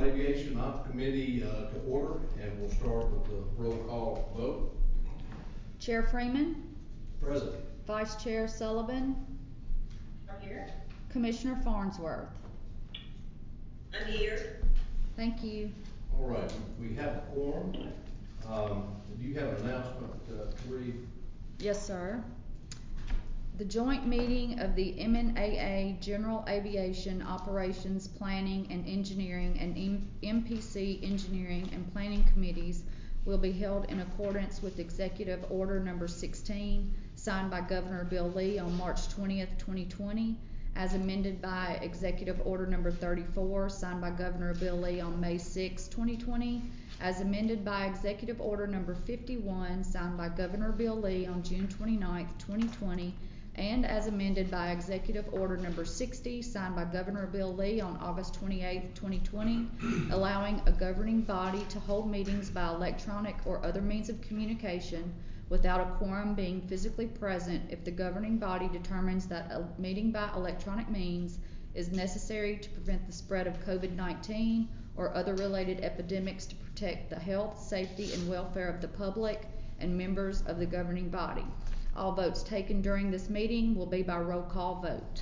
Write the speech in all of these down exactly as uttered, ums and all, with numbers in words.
Aviation Ops Committee uh, to order, and we'll start with the roll call vote. Chair Freeman. Present. Vice Chair Sullivan. I'm here. Commissioner Farnsworth. I'm here. Thank you. All right, we have a quorum. Um, do you have an announcement uh, to read? Yes, sir. The joint meeting of the M N A A General Aviation Operations Planning and Engineering and M P C Engineering and Planning Committees will be held in accordance with Executive Order Number sixteen, signed by Governor Bill Lee on March twentieth, twenty twenty, as amended by Executive Order Number thirty-four, signed by Governor Bill Lee on May sixth, twenty twenty, as amended by Executive Order Number fifty-one, signed by Governor Bill Lee on June twenty-ninth, twenty twenty, and as amended by Executive Order Number sixty, signed by Governor Bill Lee on August twenty-eighth, twenty twenty, allowing a governing body to hold meetings by electronic or other means of communication without a quorum being physically present if the governing body determines that a meeting by electronic means is necessary to prevent the spread of COVID nineteen or other related epidemics, to protect the health, safety, and welfare of the public and members of the governing body. All votes taken during this meeting will be by roll call vote.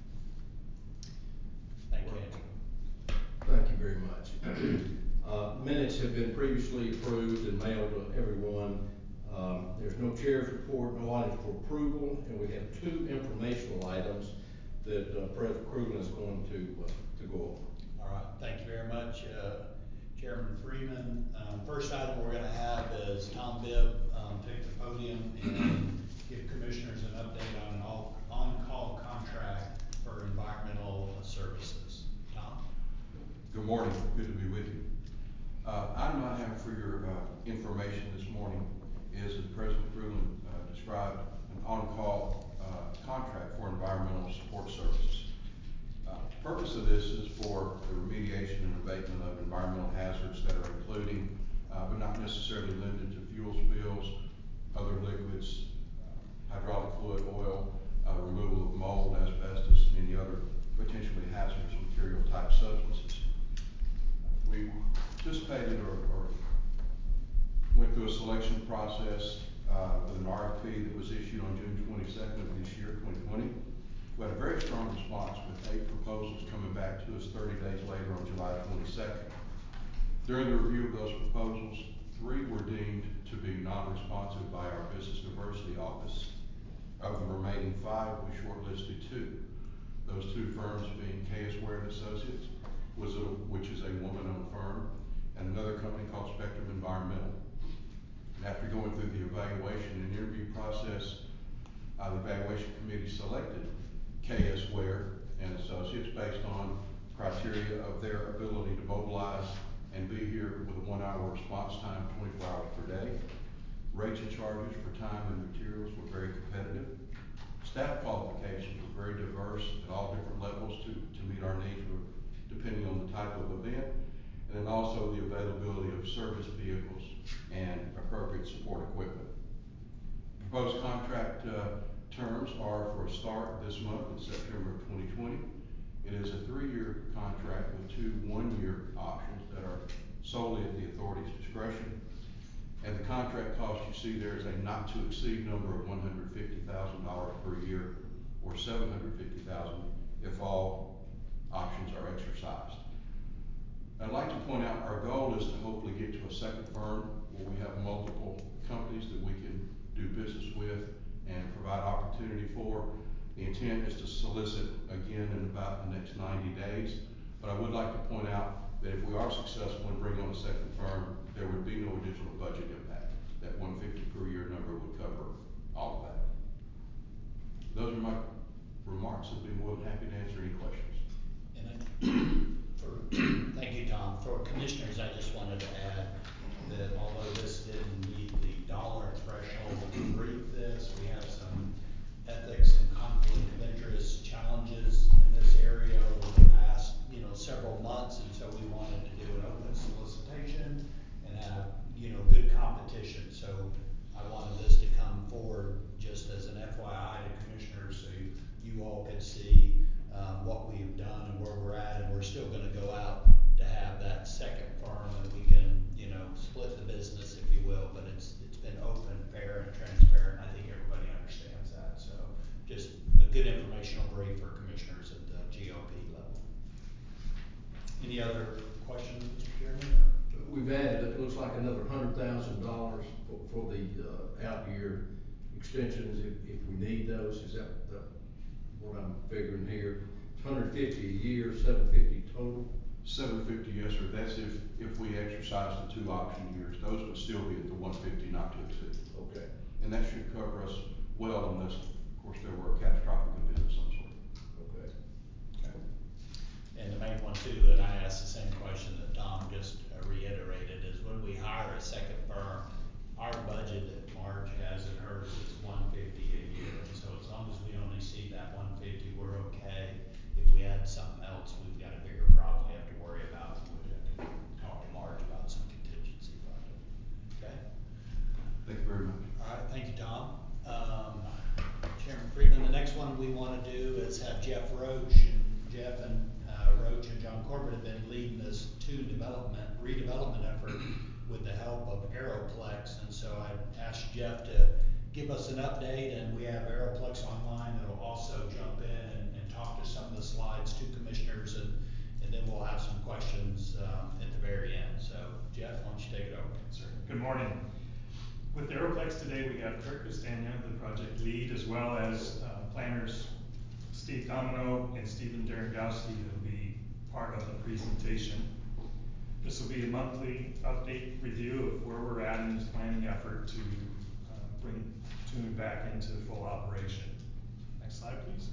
Thank you. Thank you very much. uh, minutes have been previously approved and mailed to everyone. Um, there's no chair's report, no items for approval, and we have two informational items that uh, President Krugman is going to uh, to go over. All right, thank you very much, uh, Chairman Freeman. Um, first item we're going to have is Tom Bibb um, take the podium and give commissioners an update on an all on-call contract for environmental uh, services. Tom? Good morning. Good to be with you. Uh, item I have for your uh, information this morning is, as President Krugman uh, described, an on-call uh, contract for environmental support services. Uh, the purpose of this is for the remediation and abatement of environmental hazards that are including, uh, but not necessarily limited to, fuel spills, other liquids, uh, hydraulic fluid, oil, uh, removal of mold, asbestos, and any other potentially hazardous material type substances. We participated or, or went through a selection process uh, with an R F P that was issued on June twenty-second of this year, twenty twenty. We had a very strong response with eight proposals coming back to us thirty days later on July twenty-second. During the review of those proposals, three were deemed to be non-responsive by our Business Diversity Office. Of the remaining five, we shortlisted two. Those two firms being K S Ware and Associates, was a, which is a woman-owned firm, and another company called Spectrum Environmental. And after going through the evaluation and interview process, uh, the evaluation committee selected K S Ware and Associates based on criteria of their ability to mobilize and be here with a one-hour response time, twenty-four hours per day. Rates and charges for time and materials were very competitive. Staff qualifications were very diverse at all different levels to, to meet our needs depending on the type of event, and then also the availability of service vehicles and appropriate support equipment. Proposed contract uh, terms are for a start this month in September of twenty twenty. It is a three-year contract with two one-year options that are solely at the authority's discretion. And the contract cost you see there is a not to exceed number of one hundred fifty thousand dollars per year, or seven hundred fifty thousand dollars if all options are exercised. I'd like to point out our goal is to hopefully get to a second firm where we have multiple companies that we can do business with and provide opportunity for. The intent is to solicit again in about the next ninety days, but I would like to point out that if we are successful in bringing on a second firm, there would be no additional budget impact. That one hundred fifty per year number would cover all of that. Those are my remarks. I'd be more than happy to answer any questions. And I, for, thank you, Tom. For commissioners, I just wanted to add that although this didn't meet the dollar threshold to brief this, we have some ethics and conflict of interest challenges in this area over the past, you know, several months, and so we wanted to do an open solicitation and have, you know, good competition. So I wanted this to come forward just as an F Y I to commissioners, so you, you all could see um, what we've done and where we're at, and we're still going to go out to have that Any other questions, Mister Chairman? or- We've added, it looks like another hundred thousand dollars for, for the, uh, out year extensions if, if we need those, is that, the what I'm figuring here? Hundred fifty a year, seven fifty total? Seven fifty, yes, sir, that's if, if we exercise the two option years, those would still be at the one fifty not to exceed. Okay. And that should cover us well unless, of course, there were a catastrophic event of some sort. Okay. Okay. And the main one too, and I asked the same question that Tom just uh, reiterated, is when we hire a second firm, our budget that Marge has in hers is one fifty a year. And so as long as we only see that one fifty, we're okay. If we add something else, we've got a bigger problem we have to worry about. We'd have to talk to Marge about some contingency funding. Okay? Thank you very much. All right, thank you, Tom. Um, Chairman Freeman, the next one we wanna do is have Jeff Roach, and Jeff and, uh, Roach and John Corbett have been leading this two development, redevelopment effort with the help of Aeroplex, and so I asked Jeff to give us an update, and we have Aeroplex online that'll also jump in and, and talk to some of the slides to commissioners, and, and then we'll have some questions, um, at the very end. So, Jeff, why don't you take it over? Sir, good morning. With Aeroplex today, we have Kurt Castagna, the project lead, as well as uh, planners Steve Domino and Stephen Derengowski, who will be part of the presentation. This will be a monthly update review of where we're at in this planning effort to uh, bring Tune back into full operation. Next slide, please.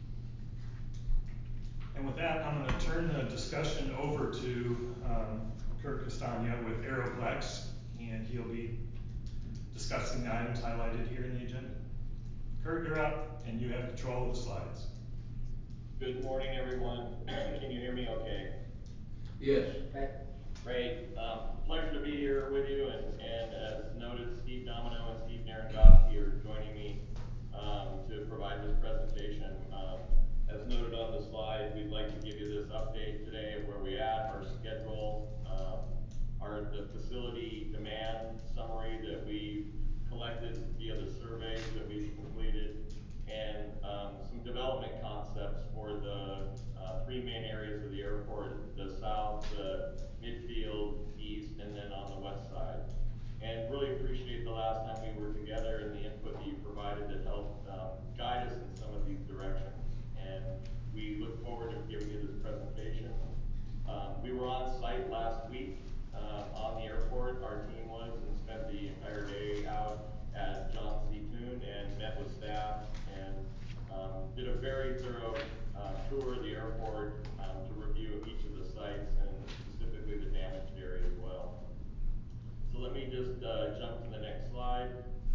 And with that, I'm going to turn the discussion over to um, Kurt Castagna with Aeroplex, and he'll be discussing the items highlighted here in the agenda. Kurt, you're up, and you have control of the slides. Good morning, everyone. Can you hear me okay? Yes. Okay. Great. Um, pleasure to be here with you, and, and as noted, Steve Domino and Steve Derengowski are joining me um, to provide this presentation. Um, as noted on the slide, we'd like to give you this update today of where we're at, our schedule, um, our the facility demand summary that we collected via the surveys that we've completed, and um, some development concepts for the uh, three main areas of the airport: the south, the midfield, east, and then on the west side. And really appreciate the last time we were together and the input that you provided that helped um, guide us in some of these directions. And we look forward to giving you this presentation. Um, we were on site last week uh, on the airport, our team was, and spent the entire day out at John C. Tune and met with staff and um, did a very thorough uh, tour of the airport um, to review each of the sites and specifically the damaged area as well. So let me just uh, jump to the next slide.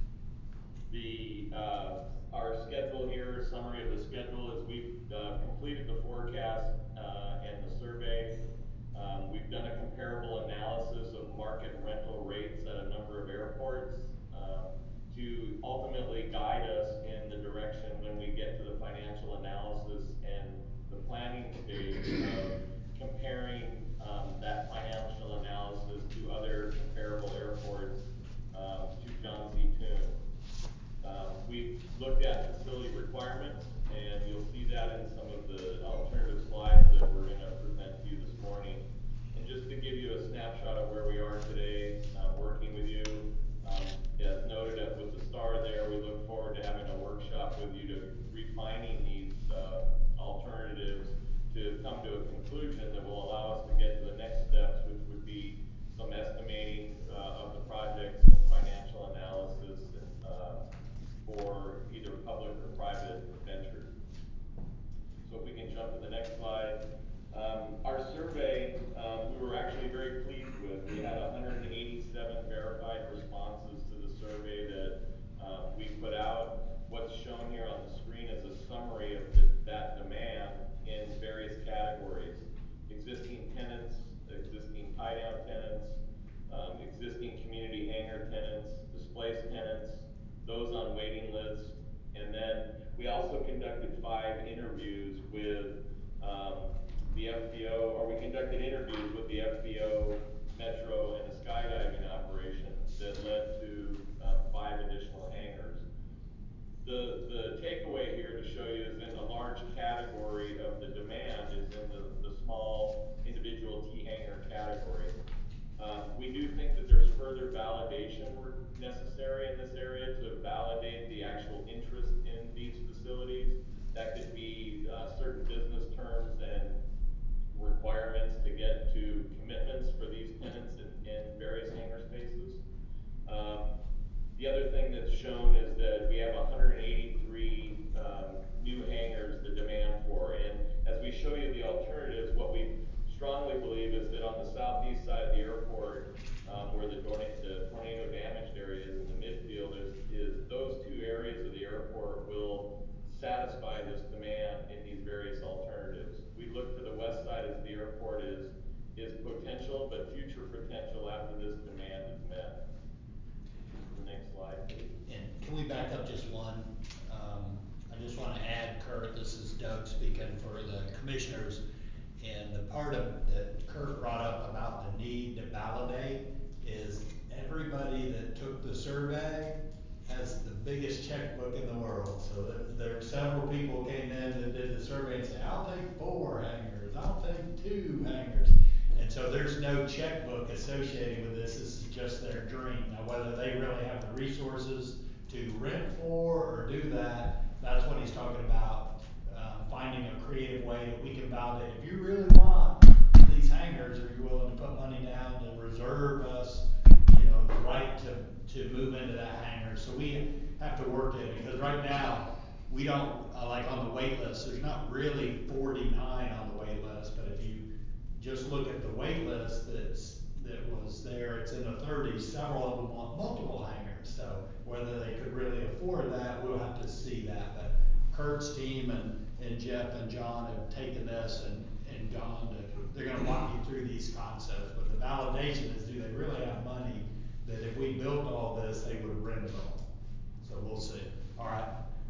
The uh, our schedule here, summary of the schedule, is we've uh, completed the forecast uh, and the survey. Um, we've done a comparable analysis of market rental rates at a number of airports uh, to ultimately guide us in the direction when we get to the financial analysis and the planning stage of comparing um, that financial analysis to other comparable airports um, to John C. Tune. Um, we've looked at facility requirements, and you'll see that in some of the alternative slides that we're going to present to you this morning. And just to give you a snapshot of where we are today, uh, working with you, um, as noted at, with the star there, we look forward to having a workshop with you to refining these uh, alternatives to come to a conclusion that will allow us to get to the next steps, which would be some estimating uh, of the projects and financial analysis and, uh, for either public or private ventures. So if we can jump to the next slide. Um, our survey, um, we were actually very pleased with. We had one hundred eighty-seven verified responses to the survey that uh, we put out. What's shown here on the screen is a summary of the, that demand in various categories: existing tenants, existing tie-down tenants, um, existing community hangar tenants, displaced tenants, those on waiting lists, and then we also conducted five interviews with um, the F B O, or we conducted interviews with the F B O, Metro, and the skydiving operation that led to uh, five additional hangars. The, the takeaway here to show you is in the large category of the demand is in the, the small individual we do think that there's further validation necessary in this area to validate the actual interest in these facilities. That could be uh, certain business terms and requirements to get to commitments for these tenants in, in various hangar spaces. Um, the other thing that's shown is that we have one hundred eighty-three um, new hangars the demand for, and as we show you the alternatives, what we strongly believe is that on the southeast side of the airport, um, where the tornado, the tornado damaged area is in the midfield, is, is those two areas of the airport will satisfy this demand in these various alternatives. We look to the west side as the airport is, is potential, but future potential after this demand is met. The next slide, please. And can we back up just one? Um, I just want to add, Kurt, this is Doug speaking for the commissioners. And the part of that Kurt brought up about the need to validate is everybody that took the survey has the biggest checkbook in the world. So that there several people came in that did the survey and said, I'll take four hangars, I'll take two hangars. And so there's no checkbook associated with this. This is just their dream. Now, whether they really have the resources to rent for or do that, that's what he's talking about. Um, finding a creative way that we can validate. If you really want these hangars, are you willing to put money down to reserve us, you know, the right to, to move into that hangar? So we have to work it, because right now we don't, uh, like on the wait list, there's not really forty-nine on the wait list, but if you just look at the wait list that's, that was there, it's in the thirties. Several of them want multiple hangars. So whether they could really afford that, we'll have to see that. But Kurt's team and, and Jeff and John have taken this and, and gone to, they're going to walk you through these concepts. But the validation is, do they really have money that if we built all this, they would rent it all? So we'll see. All right.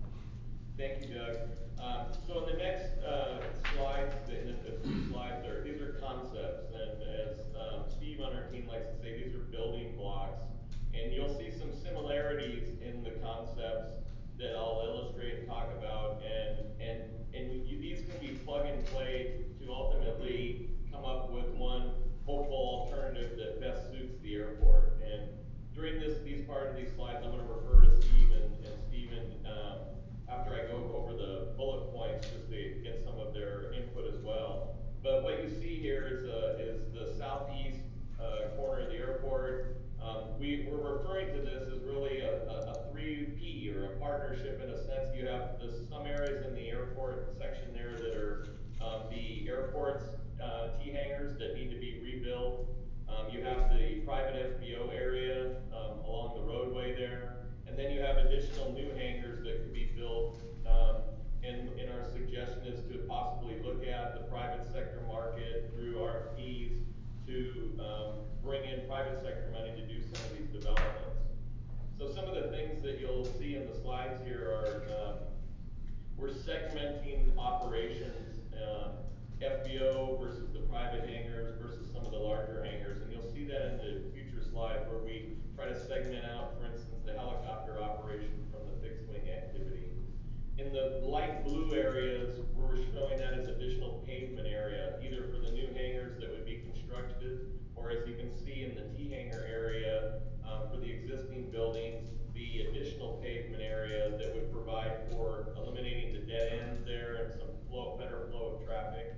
Thank you, Doug. Um, so in the next uh, slides, in the, the few slides, are, these are concepts, and as um, Steve on our team likes to say, these are building blocks. And you'll see some similarities in the concepts that I'll illustrate and talk about, and and and you, these can be plug and play to ultimately come up with one hopeful alternative that best suits the airport. And during this these part of these slides, I'm going to refer to Steve and, and Stephen um, after I go over the bullet points, just to get some of their input as well. But what you see here is uh, is the southeast uh, corner of the airport. Um, we, we're referring to this as really a, a, a three P, or a partnership in a sense. You have the, some areas in the airport section there that are um, the airport's uh, T hangars that need to be rebuilt. Um, you have the private F B O area um, along the roadway there. And then you have additional new hangars that could be built. Um, and, and our suggestion is to possibly look at the private sector market through R F Ps to um, bring in private sector money to do some of these developments. So some of the things that you'll see in the slides here are um, we're segmenting operations, um, F B O versus the private hangars versus some of the larger hangars, and you'll see that in the future slides where we try to segment out, for instance, the helicopter operation from the fixed wing activity. In the light blue areas, we're showing that as additional pavement area, either for the new hangars that would be constructed, or as you can see in the T hangar area, um, for the existing buildings, the additional pavement area that would provide for eliminating the dead ends there and some flow, better flow of traffic.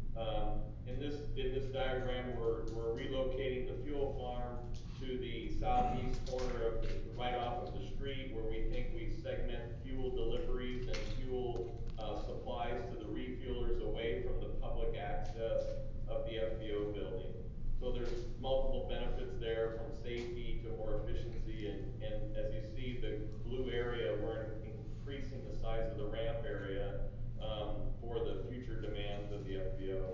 Um, in this in this diagram, we're, we're relocating the fuel farm to the southeast corner of the, right off of the street, where we think we segment fuel deliveries and fuel uh, supplies to the refuelers away from the public access of the F B O building. So there's multiple benefits there, from safety to more efficiency, and, and as you see the blue area, we're increasing the size of the ramp area um, for the future demands of the F B O.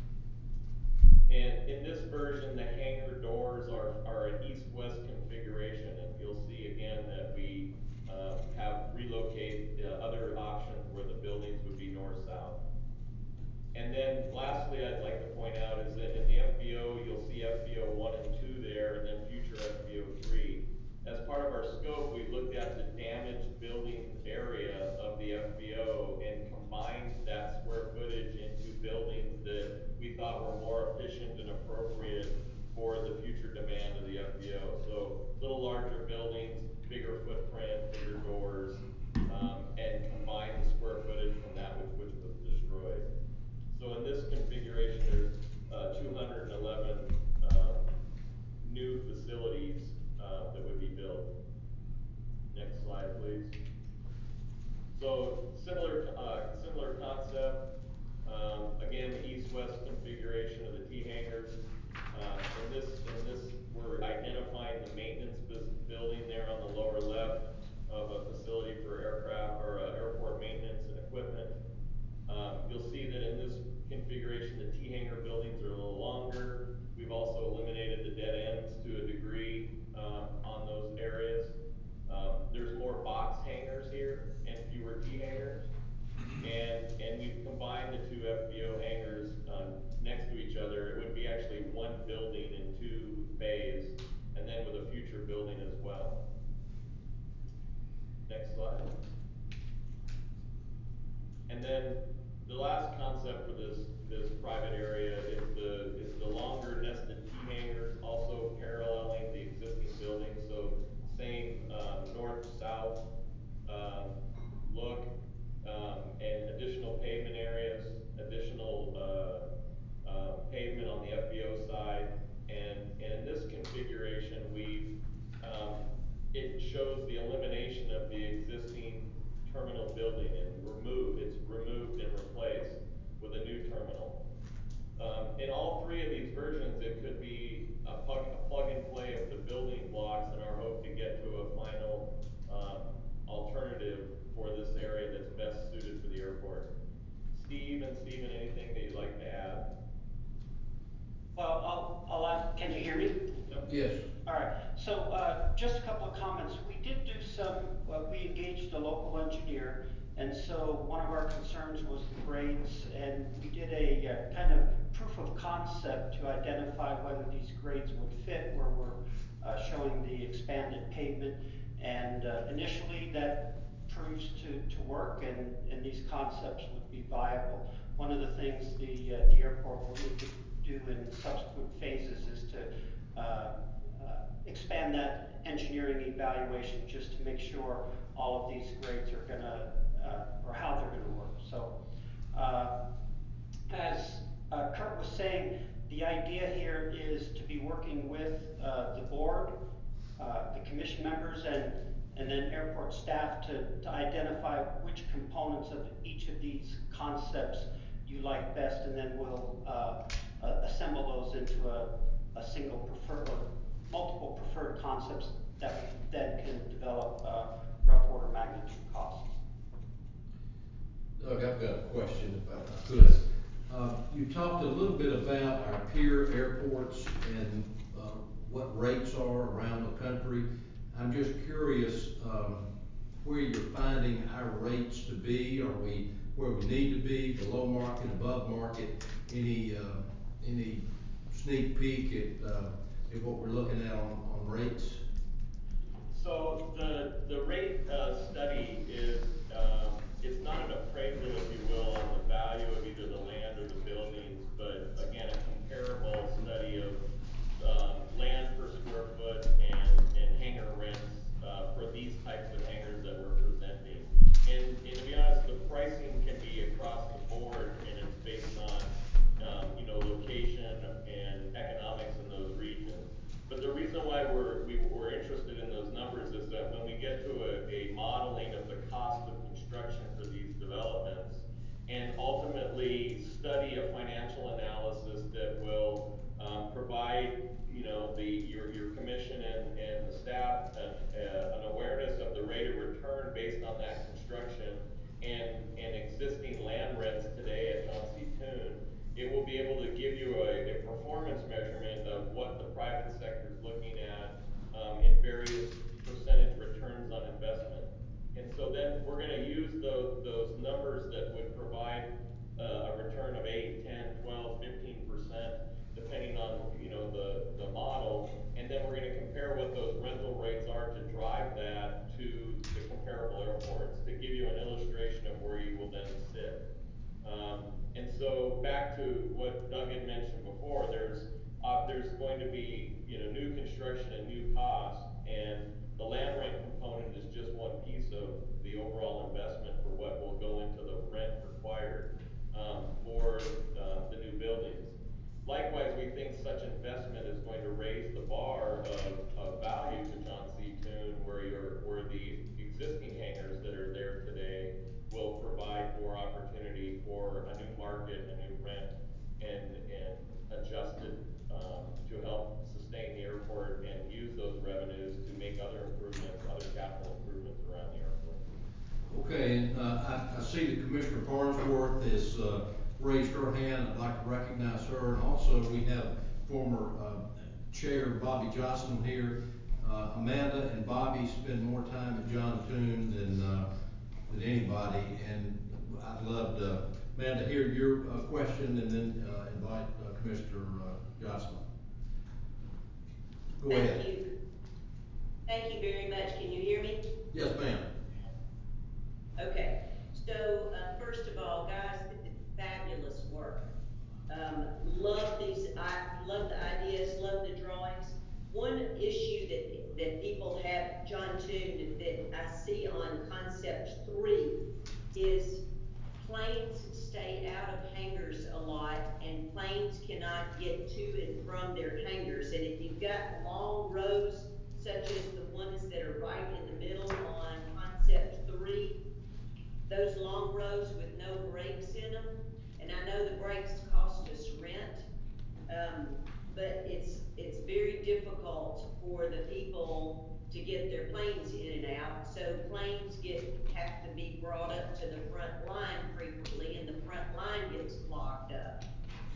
And in this version, the hangar doors are, are an east-west configuration, and you'll see again that we uh, have relocate uh, other options where the buildings would be north-south. And then lastly, I'd like to point out is that in the F B O, you'll see F B O one and two there, and then future F B O three. As part of our scope, we looked at the damaged building area of the F B O and combined that square footage into buildings that we thought were more efficient and appropriate for the future demand B O. So little larger buildings, bigger footprint, bigger doors, um, and combine the square footage from that which, which was destroyed. So in this configuration, there's uh, two hundred eleven um, new facilities uh, that would be built. Next slide, please. So similar, uh, similar concept. Um, again, the east-west configuration of the T hangars. Uh, in this, in this, we're identifying the maintenance building there on the lower left of a facility for aircraft or uh, airport maintenance and equipment. Um, you'll see that in this configuration, the T hangar buildings are a little longer. We've also eliminated the dead ends to a degree um, on those areas. Um, there's more box hangars here and fewer T hangars. And, and we've combined the two F B O hangars um, next to each other. It would be actually one building in two bays, and then with a future building as well. Next slide. And then the last concept for this, this private area is the, is the longer nested T hangars, also paralleling the existing building. So same um, north-south um, look. Um, and additional pavement areas, additional uh, uh, pavement on the F B O side, and, and in this configuration, we um, it shows the elimination of the existing terminal building and remove it's removed and replaced with a new terminal. Um, in all three of these versions, it could be a plug, a plug and play of the building blocks, and our hope to get to a final um, alternative for this area that's best suited for the airport. Steve and Stephen, anything that you'd like to add? Well, I'll, I'll ask, can you hear me? Yes. All right, so uh, just a couple of comments. We did do some, well, we engaged a local engineer, and so one of our concerns was the grades, and we did a uh, kind of proof of concept to identify whether these grades would fit where we're uh, showing the expanded pavement, and uh, initially that proves to, to work, and, and these concepts would be viable. One of the things the, uh, the airport will need to do in subsequent phases is to uh, uh, expand that engineering evaluation just to make sure all of these grades are gonna, uh, or how they're gonna work. So, uh, as uh, Kurt was saying, the idea here is to be working with uh, the board, uh, the commission members, and and then airport staff to, to identify which components of each of these concepts you like best, and then we'll uh, uh, assemble those into a, a single preferred or multiple preferred concepts that we then can develop uh, rough order magnitude costs. Doug, I've got a question about this. Uh, you talked a little bit about our peer airports and uh, what rates are around the country. I'm just curious um, where you're finding our rates to be. Are we where we need to be, below market, above market? Any uh, any sneak peek at, uh, at what we're looking at on, on rates? So the the rate uh, study is um, it's not an appraisal, if you will, on the value of either the land or the buildings, but again a comparable study of um, land per square foot and and hangar rents uh, for these types of hangars that we're presenting. And, and to be honest, the pricing can be across the board, and it's based on um, you know location and economics in those regions. But the reason why we're, we were interested in those numbers is that when we get to a, a modeling of the cost of construction for these developments, and ultimately study a financial analysis that will um, provide, you know, the your, your commission and, and the staff an, uh, an awareness of the rate of return based on that construction and, and existing land rents today at John C. Toon. It will be able to give you a, a performance measurement of what the private sector is looking at um, in various percentage returns on investment. And so then we're going to use those, those numbers that would provide uh, a return of eight, ten, twelve, fifteen percent, depending on you know the, the model. And then we're going to compare what those rental rates are to drive that to the comparable airports to give you an illustration of where you will then sit. Um, and so back to what Doug had mentioned before, there's uh, there's going to be, you know, new construction and new costs, and the land rent component is just one piece of the overall investment for what will go into the rent required um, for um, the new buildings. Likewise, we think such investment is going to raise the bar of, of value to John C. Toon, where your where the existing hangars that are there today will provide more opportunity for a new market, a new rent, and and adjusted um, to help sustain the airport and use those revenues to make other improvements, other capital improvements around the airport. Okay, and uh, I, I see that Commissioner Farnsworth has uh, raised her hand. I'd like to recognize her. And also, we have former uh, Chair Bobby Jocelyn here. Uh, Amanda and Bobby spend more time at John Toon than uh, than anybody, and I'd love to, Amanda, hear your uh, question, and then uh, invite uh, Commissioner uh, Jocelyn. Go Thank ahead. you. Thank you very much. Can you hear me? Yes, ma'am. Okay. So, uh, first of all, guys, fabulous work. Um, love these, I love the ideas, love the drawings. One issue that, that people have, John Toon, that I see on concept three is planes stay out of hangars a lot, and planes cannot get to and from their hangars. And if you've got long rows, such as the ones that are right in the middle on concept three, those long rows with no brakes in them, and I know the brakes cost us rent, um, but it's it's very difficult for the people to get their planes in and out. So planes get have to be brought up to the front line frequently, and the front line gets clogged up.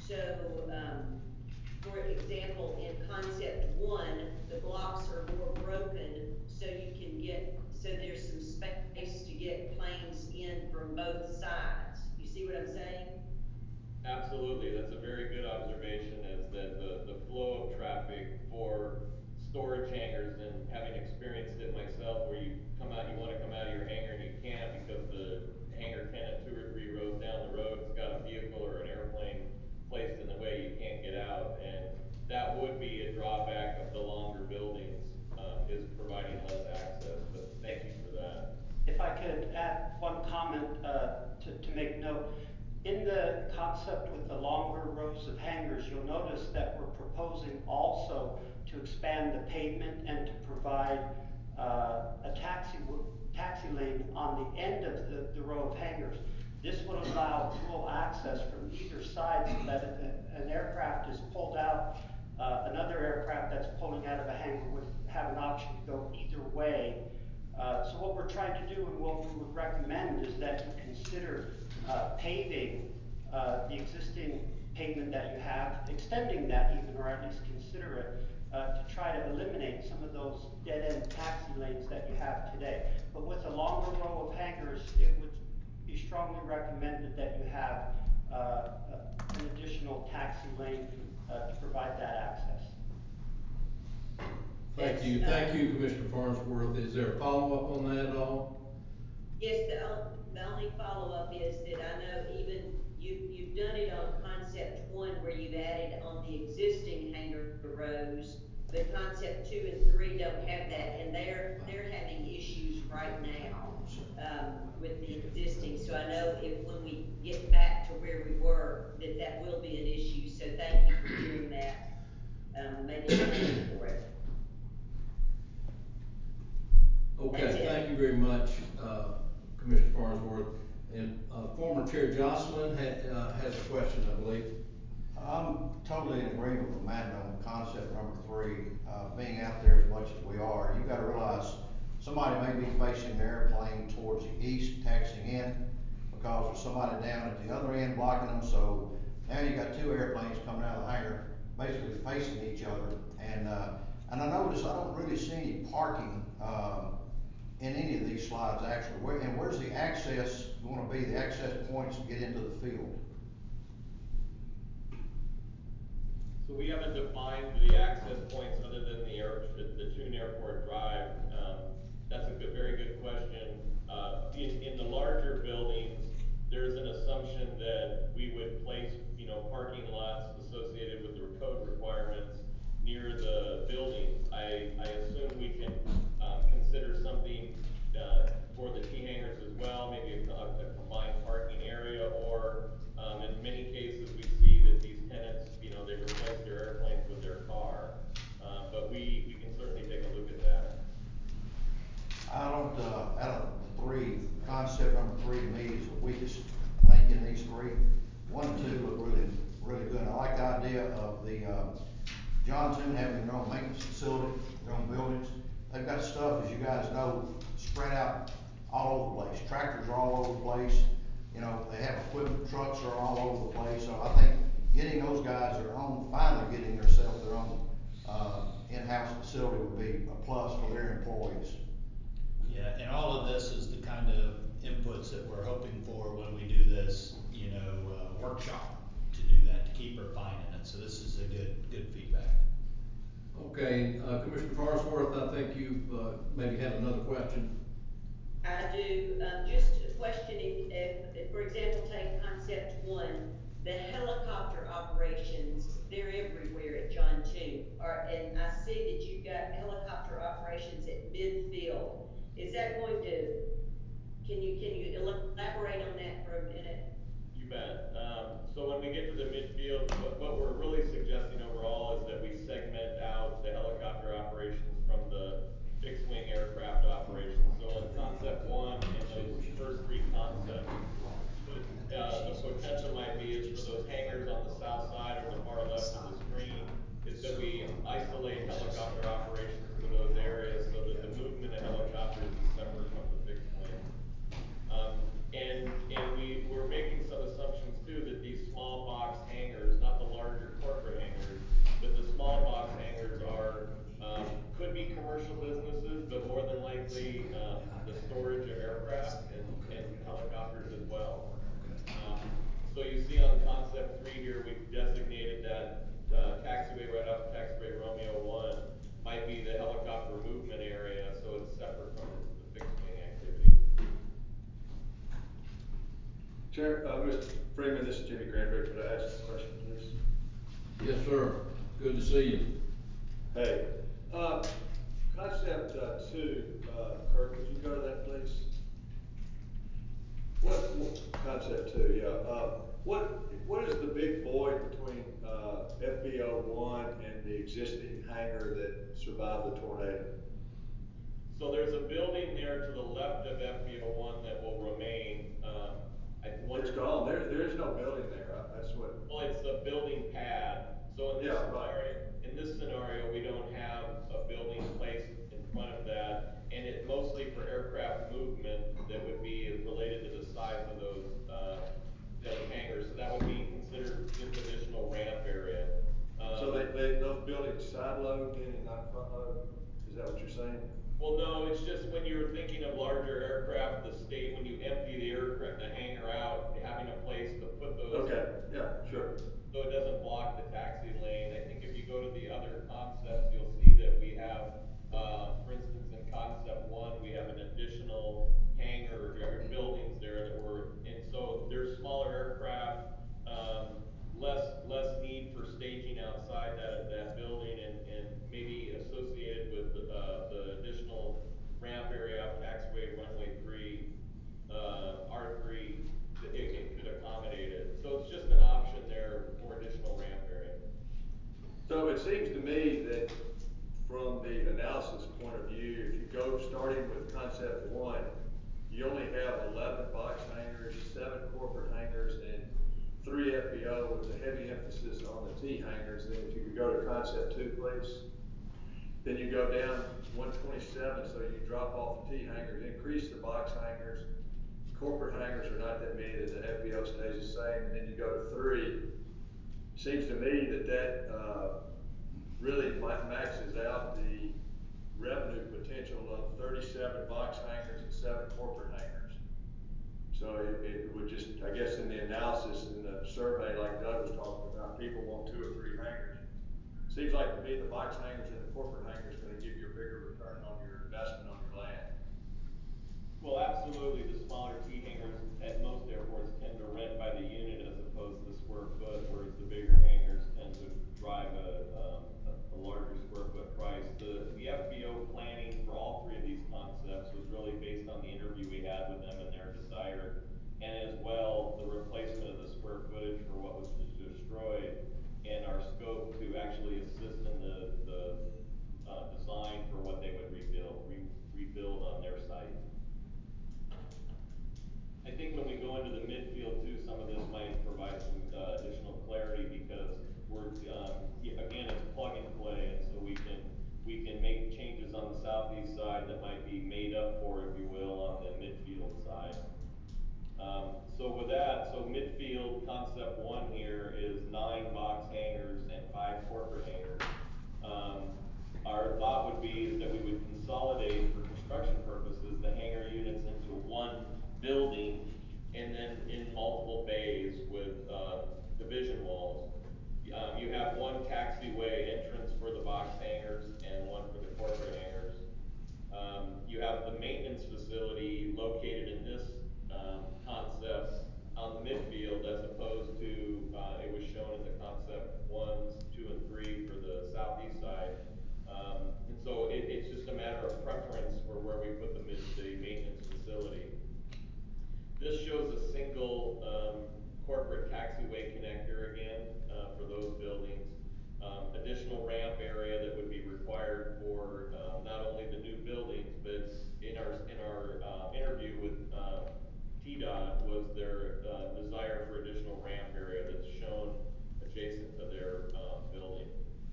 So, um, for example, in concept one, the blocks are more broken, so you can get so there's some space to get planes in from both sides. You see what I'm saying? Absolutely, that's a very good observation, is that the, the flow of traffic for storage hangars, and having experienced it myself, where you come out, you want to come out of your hangar and you can't because the hangar tenant two or three rows down the road has got a vehicle or an airplane placed in the way you can't get out, and that would be a drawback of the longer buildings, um, is providing less access, but thank you for that. If I could add one comment uh, to, to make note. In the concept with the longer rows of hangars, you'll notice that we're proposing also to expand the pavement and to provide uh, a taxi taxi lane on the end of the, the row of hangars. This would allow dual access from either side, so that if an aircraft is pulled out, uh, another aircraft that's pulling out of a hangar would have an option to go either way. Uh, so what we're trying to do, and what we would recommend, is that you consider uh, paving uh, the existing pavement that you have, extending that even, or at least consider it, uh, to try to eliminate some of those dead-end taxi lanes that you have today. But with a longer row of hangars, it would be strongly recommended that you have uh, an additional taxi lane uh, to provide that access. Thank you. Thank you, Commissioner Farnsworth. Is there a follow-up on that at all? Yes, the, the only follow-up is that I know even you, you've done it on concept one, where you've added on the existing hangar rows, but concept two and three don't have that, and they're they're having issues right now um, with the existing. So I know if when we get back to where we were, that that will be an issue. So thank you for doing that. Um, maybe for it. Okay, thank you very much, uh, Commissioner Farnsworth. And uh, former Chair Jocelyn had, uh, has a question, I believe. I'm totally in agreement with Amanda on concept number three. Uh, being out there as much as we are, you've got to realize somebody may be facing the airplane towards the east, taxiing in, because there's somebody down at the other end blocking them. So now you got two airplanes coming out of the hangar, basically facing each other. And uh, and I notice I don't really see any parking um, in any of these slides actually. Where, and where's the access going to be? The access points to get into the field? So we haven't defined the access points other than the air, the Toon Airport Drive. Um, that's a good, very good question. Uh, in, in the larger buildings, there's an assumption that we would place, you know, parking lots associated with the code requirements John Toon having their own maintenance facility, their own buildings. They've got stuff, as you guys know, spread out all over the place. Tractors are all over the place. You know, they have equipment, trucks are all over the place. So I think getting those guys their own, finally getting themselves their own, uh, in-house facility would be a plus for their employees. Yeah, and all of this is the kind of inputs that we're hoping for when we do this, you know, uh, workshop to do that, to keep refining it. So this is a good, good feedback. Okay, uh, Commissioner Farnsworth, I think you've, uh, maybe had another question. I do, um, just a question, if, if, if, for example, take concept one, the helicopter operations, they're everywhere at John Toon. Or, and I see that you've got helicopter operations at midfield. Is that going to, can you, can you elaborate on that for a minute? You bet. Um, so when we get to the midfield, what, what we're really suggesting overall is that we segment out the helicopter operations from the fixed wing aircraft operations. So in concept one, in those first three concepts, uh, the potential might be is for those hangars on the south side or the far left of the screen, is that we isolate helicopter operations for those areas so that the movement of helicopters is separate from the fixed wing. Um, and and we, we're making some assumptions too that these small box hangars, not the larger corporate hangars, but the small box hangars are, um, could be commercial businesses, but more than likely um, the storage of aircraft and, and helicopters as well. Um, so you see on concept three here, we've designated that uh, taxiway right off taxiway Romeo one might be the helicopter movement area, so it's separate from the, the fixed wing activity. Chair, uh, Mister Freeman, this is Jimmy Granberry. Could I ask a question, please? Yes, sir. Good to see you. Hey, uh, concept uh, two, uh, Kurt, could you go to that, please? What, what concept two? Yeah. Uh, what what is the big void between uh, F B O one and the existing hangar that survived the tornado? So there's a building there to the left of F B O one that will remain. Um, I wonder. It's gone. There, there is no building there. That's what. Well, it's a building pad. So in this Yeah, scenario, right. in this scenario, we don't have a building placed in front of that, and it mostly for aircraft movement that would be related to the size of those uh, those hangars. So that would be considered just additional ramp area. Um, So they, they those buildings side load then and not front load? Is that what you're saying? Well, no, it's just when you're thinking of larger aircraft, the state, when you empty the aircraft, the hangar out, having a place to put those. Okay, yeah, sure. So it doesn't block the taxi lane. I think if you go to the other concepts, you'll see that we have, uh, for instance, in concept one, we have an additional hangar or buildings there that were, and so there's smaller aircraft, um, less less need for staging outside that that building, and, and maybe associated with uh, the additional ramp area of taxiway runway three, uh, R three, it, it could accommodate it. So it's just an option there for additional ramp area. So it seems to me that from the analysis point of view, if you go starting with concept one, you only have eleven box hangars, seven corporate hangars, and three F B O with a heavy emphasis on the T hangars. Then if you could go to concept two, please. Then you go down one twenty-seven, so you drop off the T hangars, increase the box hangars. Corporate hangars are not that many, the F B O stays the same, and then you go to three. Seems to me that that uh, really maxes out the revenue potential of thirty-seven box hangars and seven corporate hangars. So it, it would just, I guess in the analysis in the survey like Doug was talking about, people want two or three hangars. Seems like to me the box hangars and the corporate hangars are going to give you a bigger return on your investment on your land. Well, absolutely. The smaller T hangars at most airports tend to rent by the unit as opposed to square foot, whereas the bigger hangars tend to drive a, um, a, a larger square foot price. The, the F B O planning for all three of these concepts was really based on the interview we had with them and their desire, and as well the replacement of the square footage for what was destroyed, and our scope to actually assist in the, the uh, design for what they would rebuild, re, rebuild on their site. I think when we go into the midfield too, some of this might provide some uh, additional clarity because we're, um, again, required for, um, not only the new buildings, but in our, in our, uh, interview with, uh, T DOT was their, uh, desire for additional ramp area that's shown adjacent to their, uh, building.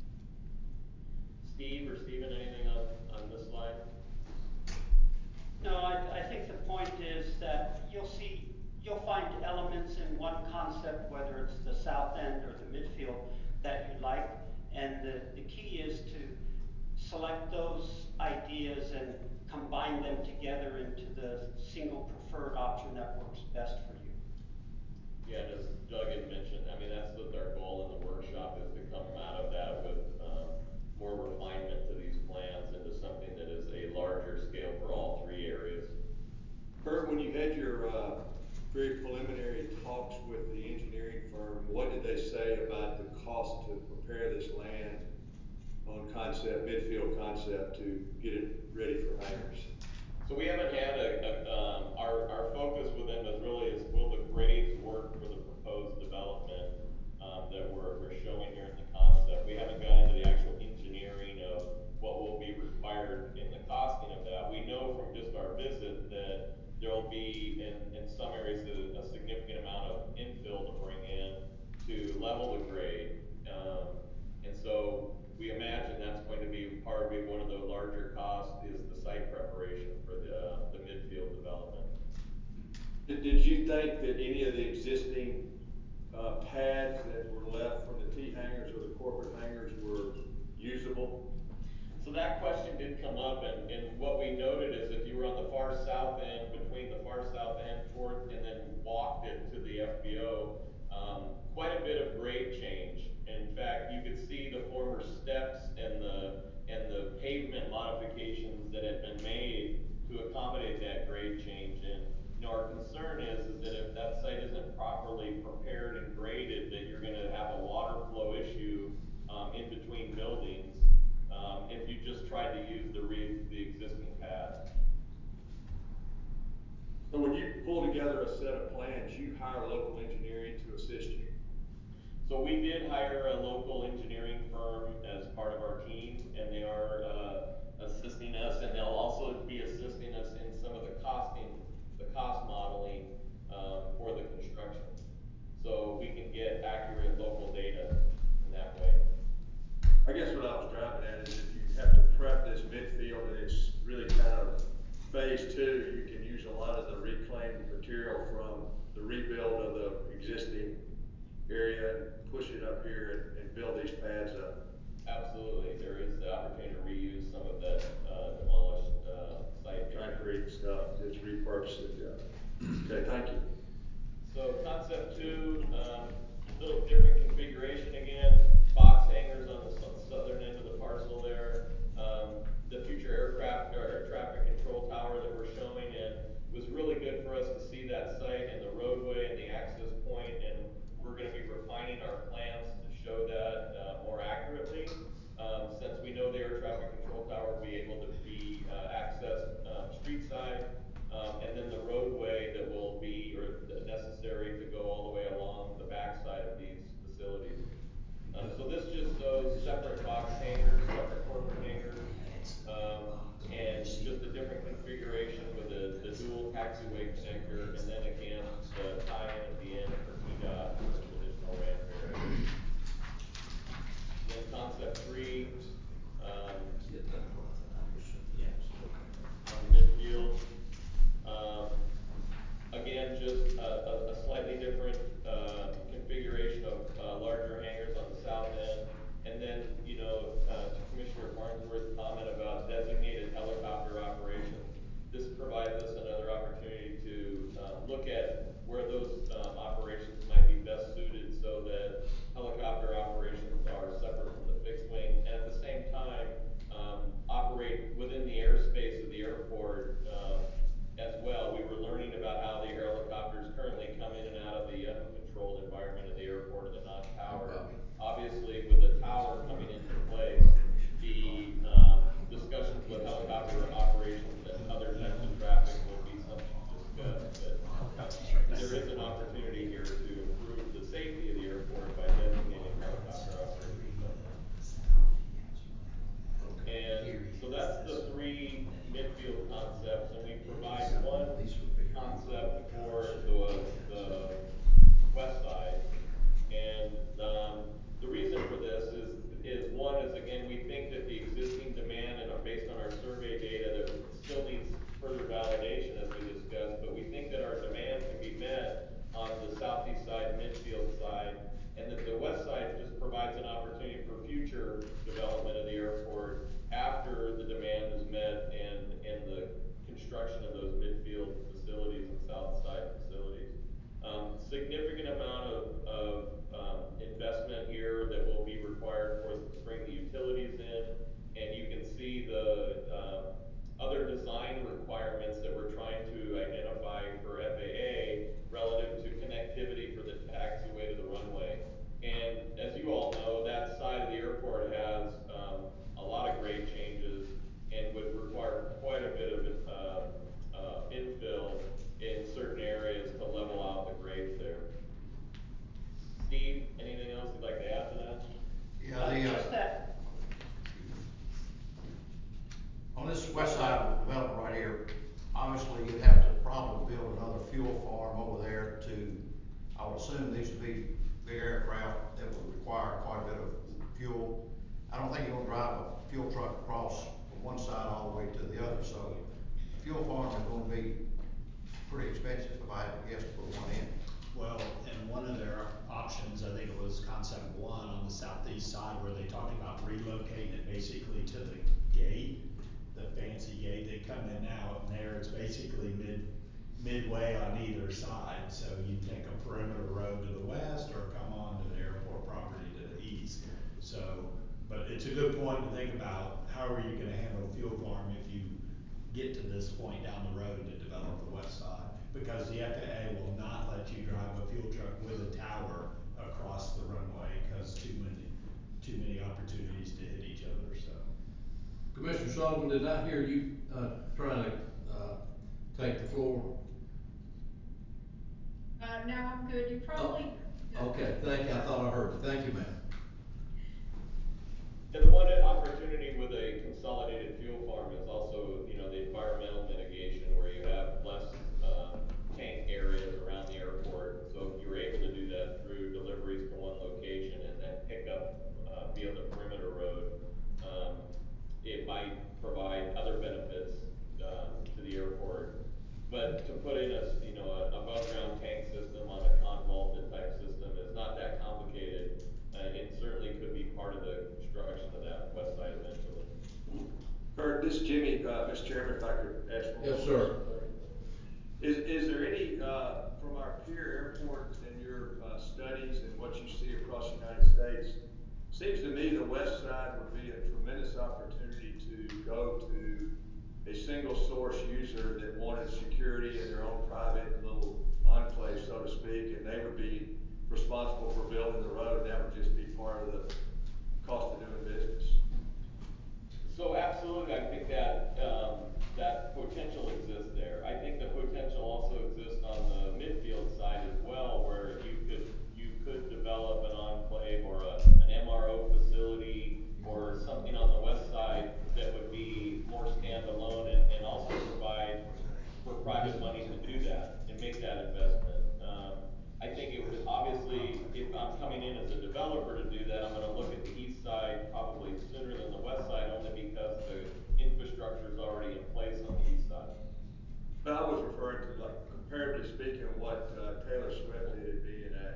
Steve or Steven, anything on, on this slide? No, I, I think the point is that you'll see, you'll find elements in one concept, whether it's the south end or the midfield, that you like. And the, the key is to select those ideas and combine them together into the single preferred option that works best for you. Yeah, and as Doug had mentioned, I mean, that's what our goal in the workshop is, to come out of that with, um, more refinement to these plans into something that is a larger scale for all three areas. Kurt, when you had your, uh, very preliminary talks with the engineering firm, what did they say about the cost to prepare this land on concept, midfield concept, to get it ready for hangars? So we haven't had a, a um, our, our focus with them is really is will the grades work for the proposed development, um, that we're, we're showing here in the concept. We haven't got into the actual engineering of what will be required in the costing of that. We know from just our visit that there'll be in, in some areas a, a significant amount of infill to bring in to level the grade. Um, and so we imagine that's going to be probably one of the larger costs is the site preparation for the, uh, the midfield development. Did, did you think that any of the existing uh, pads that were left from the T hangars or the corporate hangars were usable? So that question did come up, and, and what we noted is if you were on the far south end, between the far south end toward, and then walked it to the F B O, um, quite a bit of grade change. In fact, you could see the former steps and the and the pavement modifications that had been made to accommodate that grade change. And you know, our concern is, is that if that site isn't properly prepared and graded, that you're going to have a water flow issue um, in between buildings. Um, if you just tried to use the re the existing pads. So when you pull together a set of plans, you hire local engineering to assist you? So we did hire a local engineering firm as part of our team, and they are uh, assisting us, and they'll also be assisting us in some of the costing, the cost modeling um, for the construction. So we can get accurate local data in that way. I guess what I was driving at is if you have to prep this midfield and it's really kind of phase two, you can use a lot of the reclaimed material from the rebuild of the existing area and push it up here and, and build these pads up. Absolutely, there is the opportunity to reuse some of that uh, demolished uh, site. Concrete stuff, just repurpose it. Yeah. Okay, thank you. So concept two, um, little different configuration again. Box hangars on the southern end of the parcel there. Um, the future aircraft or air traffic control tower that we're showing, and it was really good for us to see that site and the roadway and the access point, and we're going to be refining our plans to show that uh, more accurately. Um, since we know the air traffic control tower will be able to be uh, accessed um, street side, um, and then the roadway that will be or necessary to go all the way along the backside of these facilities. Um, so this just shows separate box hangars, separate corporate hangars, um, and just a different configuration with the, the dual taxiway connector, and then again the tie-in at the end for T DOT for some additional ramp area. Then concept three, um, on the midfield. Um, again, just a, a, a slightly different uh, configuration of uh, larger hangars on the south end. And then, you know, uh, to Commissioner Farnsworth's comment about designated helicopter operations, this provides us another opportunity to uh, look at where those um, operations might be best suited so that helicopter operations are separate from the fixed wing. And at the same west side of the development right here, obviously you'd have to probably build another fuel farm over there to, I would assume these would be big aircraft that would require quite a bit of fuel. I don't think you're gonna drive a fuel truck across from one side all the way to the other, so a fuel farm is gonna be pretty expensive if I had to guess to put one in. Well, and one of their options, I think it was concept one on the southeast side, where they talked about relocating it basically to the gate, the fancy gate they come in now, and there it's basically mid, midway on either side, so you can take a perimeter road to the west or come on to the airport property to the east. So, but it's a good point to think about, how are you gonna handle a fuel farm if you get to this point down the road to develop the west side? Because the F A A will not let you drive a fuel truck with a tower across the runway, because too many, too many opportunities to hit each other, so. Commissioner Sullivan, did I hear you, uh, trying to, uh, take the floor? Uh, no, I'm good, you probably. Oh, okay, thank you, I thought I heard you, thank you, ma'am. And the one opportunity with a consolidated fuel farm is also, you know, the environmental mitigation, where you have less um, tank areas around the airport. So if you're able to do that through deliveries to one location and then pick up uh, via the perimeter road, um, it might provide other benefits um, to the airport. But to put in a, you know, a above ground tank system on a convoluted type system is not that complicated. Uh, it certainly could be part of the construction of that west side eventually. Kurt, this is Jimmy, uh, Mister Chairman, if I could ask one Yes, more sir. question. Is, is there any, uh, from our peer airports and your uh, studies and what you see across the United States, seems to me the west side would be a tremendous opportunity to go to a single source user that wanted security in their own private little enclave, so to speak, and they would be responsible for building the road, and that would just be part of the cost of doing business. So absolutely, I think that um, that potential exists there. I think the potential also exists on the midfield side as well, where you could you could develop an enclave or a, an M R O facility or something on the west side that would be more standalone and, and also provide for private money to do that and make that investment. Um, I think it would obviously, if I'm coming in as a developer to do that, I'm going to look at the east side probably sooner than the west side, only because the infrastructure is already in place on the east side. But I was referring to, like, comparatively speaking, what uh, Taylor Swift did at B and A.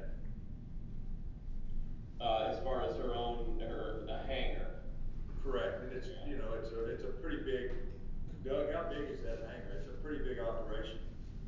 Uh, as far as her own, her a hangar. Correct, and it's, you know, it's a, it's a pretty big, Doug, how big is that hangar? It's a pretty big operation.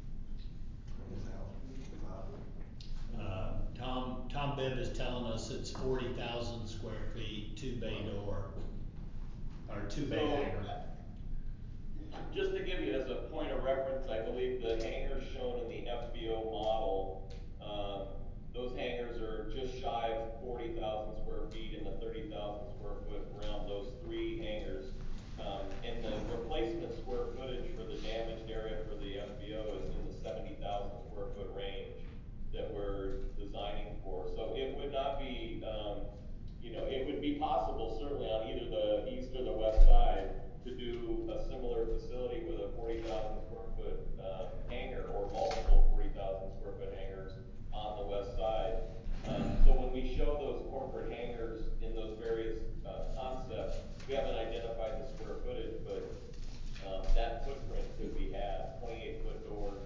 Uh, Tom, Tom Bibb is telling us it's forty thousand square feet, two bay door, or two bay So, hangar. just to give you as a point of reference, I believe the hangars shown in the F B O model, um, those hangars are just shy of forty thousand square feet in the thirty thousand square foot realm, those three hangars. Um, and the replacement square footage for the damaged area for the F B O is in the seventy thousand square foot range that we're designing for. So it would not be, um, you know, it would be possible certainly on either the east or the west side to do a similar facility with a forty thousand square foot um, hangar or multiple forty thousand square foot hangars on the west side. Um, so when we show those corporate hangars in those various uh, concepts, we haven't identified the square footage, but um, that footprint could be had, twenty-eight foot doors.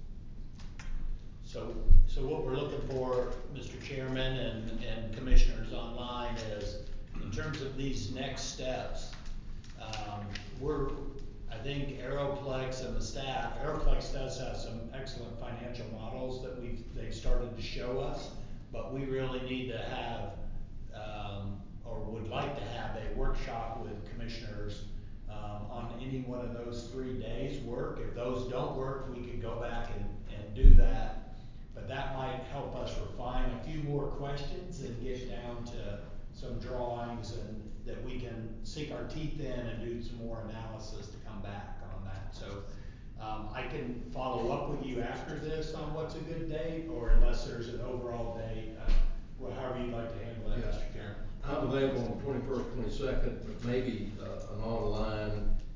So, so what we're looking for, Mister Chairman and, and commissioners online, is in terms of these next steps, um, we're, I think Aeroplex and the staff, Aeroplex does have some excellent financial models that we've, they've started to show us, but we really need to have, um, or would like to have a workshop with commissioners um, on any one of those three days work. If those don't work, we could go back and, and do that. But that might help us refine a few more questions and get down to some drawings and that we can sink our teeth in and do some more analysis to come back on that. So um, I can follow up with you after this on what's a good date, or unless there's an overall date, uh, well, however you'd like to handle that, Yeah. Mister Chairman. I'm available on the twenty-first, twenty-second, but maybe uh, an online